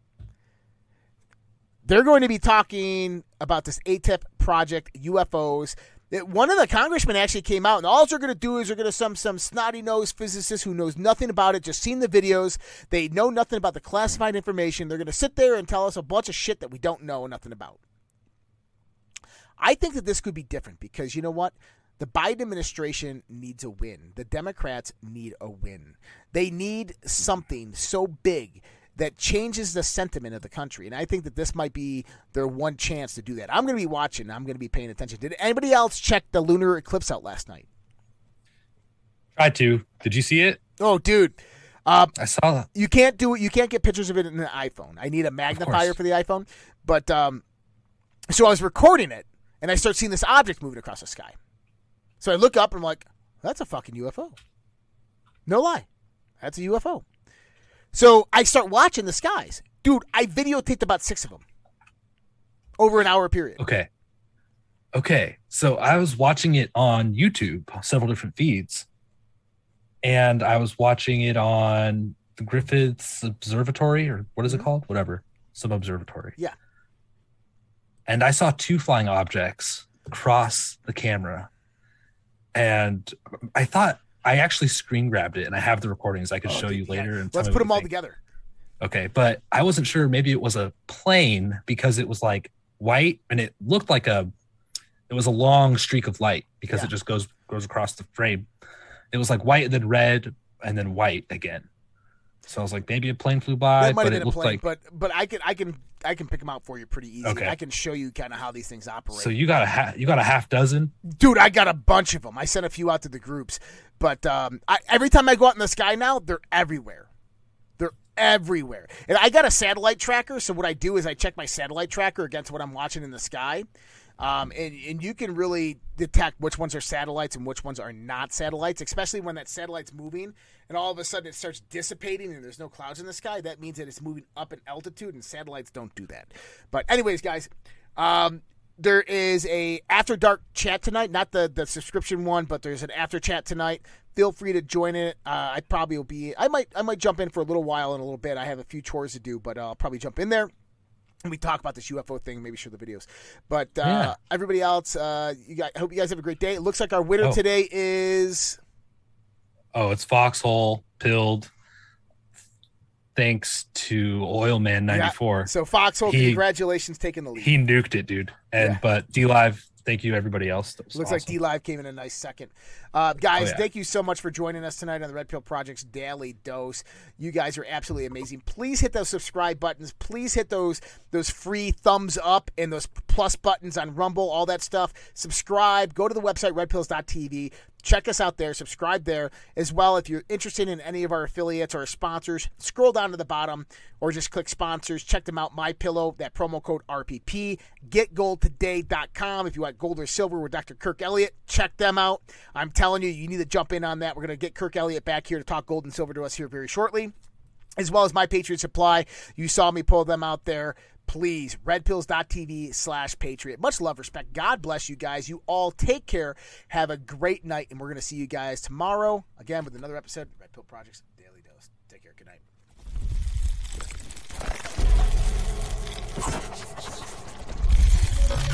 They're going to be talking about this A T I P project, U F Os. One of the congressmen actually came out, and all they're going to do is they're going to some some snotty-nosed physicist who knows nothing about it, just seen the videos. They know nothing about the classified information. They're going to sit there and tell us a bunch of shit that we don't know nothing about. I think that this could be different because, you know what? The Biden administration needs a win. The Democrats need a win. They need something so big that changes the sentiment of the country. And I think that this might be their one chance to do that. I'm going to be watching. I'm going to be paying attention. Did anybody else check the lunar eclipse out last night? Tried to. Did you see it? Oh, dude. Um, I saw that. You can't do it. You can't get pictures of it in an iPhone. I need a magnifier for the iPhone. But um, so I was recording it, and I start seeing this object moving across the sky. So I look up, and I'm like, that's a fucking U F O. No lie. That's a U F O. So I start watching the skies. Dude, I videotaped about six of them over an hour period. Okay. Okay. So I was watching it on YouTube, several different feeds. And I was watching it on the Griffiths Observatory, or what is Mhm. it called? Whatever, some observatory. Yeah. And I saw two flying objects cross the camera, and I thought I actually screen grabbed it, and I have the recordings. I could Oh, show you yeah. later. And tell Let's me put what them you all think. together. Okay, but I wasn't sure. Maybe it was a plane because it was like white, and it looked like a. It was a long streak of light because Yeah. it just goes goes across the frame. It was like white and then red and then white again. So I was like, maybe a plane flew by, That might but have it been a looked plane, like. but but I can I can I can pick them out for you pretty easy. Okay. I can show you kind of how these things operate. So you got a ha- you got a half dozen. Dude, I got a bunch of them. I sent a few out to the groups, but um, I, every time I go out in the sky now, they're everywhere. They're everywhere, and I got a satellite tracker. So what I do is I check my satellite tracker against what I'm watching in the sky. Um, and, and you can really detect which ones are satellites and which ones are not satellites, especially when that satellite's moving and all of a sudden it starts dissipating and there's no clouds in the sky. That means that it's moving up in altitude, and satellites don't do that. But anyways, guys, um, there is a after dark chat tonight, not the, the subscription one, but there's an after chat tonight. Feel free to join it. Uh, I probably will be, I might, I might jump in for a little while in a little bit. I have a few chores to do, but I'll probably jump in there. And we talk about this U F O thing, maybe share the videos. But uh, Yeah. everybody else, uh, you guys, I hope you guys have a great day. It looks like our winner Oh. today is Oh, it's Foxhole Pilled. Thanks to Oilman ninety-four. so Foxhole. He- Congratulations, taking the lead. He nuked it, dude. And Yeah. but D Live, thank you everybody else. That was Looks like awesome. D Live came in a nice second. Uh, guys, Oh, yeah. thank you so much for joining us tonight on the Red Pill Project's Daily Dose. You guys are absolutely amazing. Please hit those subscribe buttons. Please hit those those free thumbs up and those plus buttons on Rumble, all that stuff. Subscribe. Go to the website, red pills dot t v. Check us out there. Subscribe there as well. If you're interested in any of our affiliates or our sponsors, scroll down to the bottom or just click sponsors. Check them out. MyPillow, that promo code R P P. get gold today dot com. If you want gold or silver with Doctor Kirk Elliott, check them out. I'm telling you, you need to jump in on that. We're going to get Kirk Elliott back here to talk gold and silver to us here very shortly, as well as My Patriot Supply. You saw me pull them out there. Please, red pills dot t v slash patriot. Much love, respect. God bless you guys. You all take care. Have a great night, and we're going to see you guys tomorrow again with another episode of Red Pill Project's Daily Dose. Take care. Good night.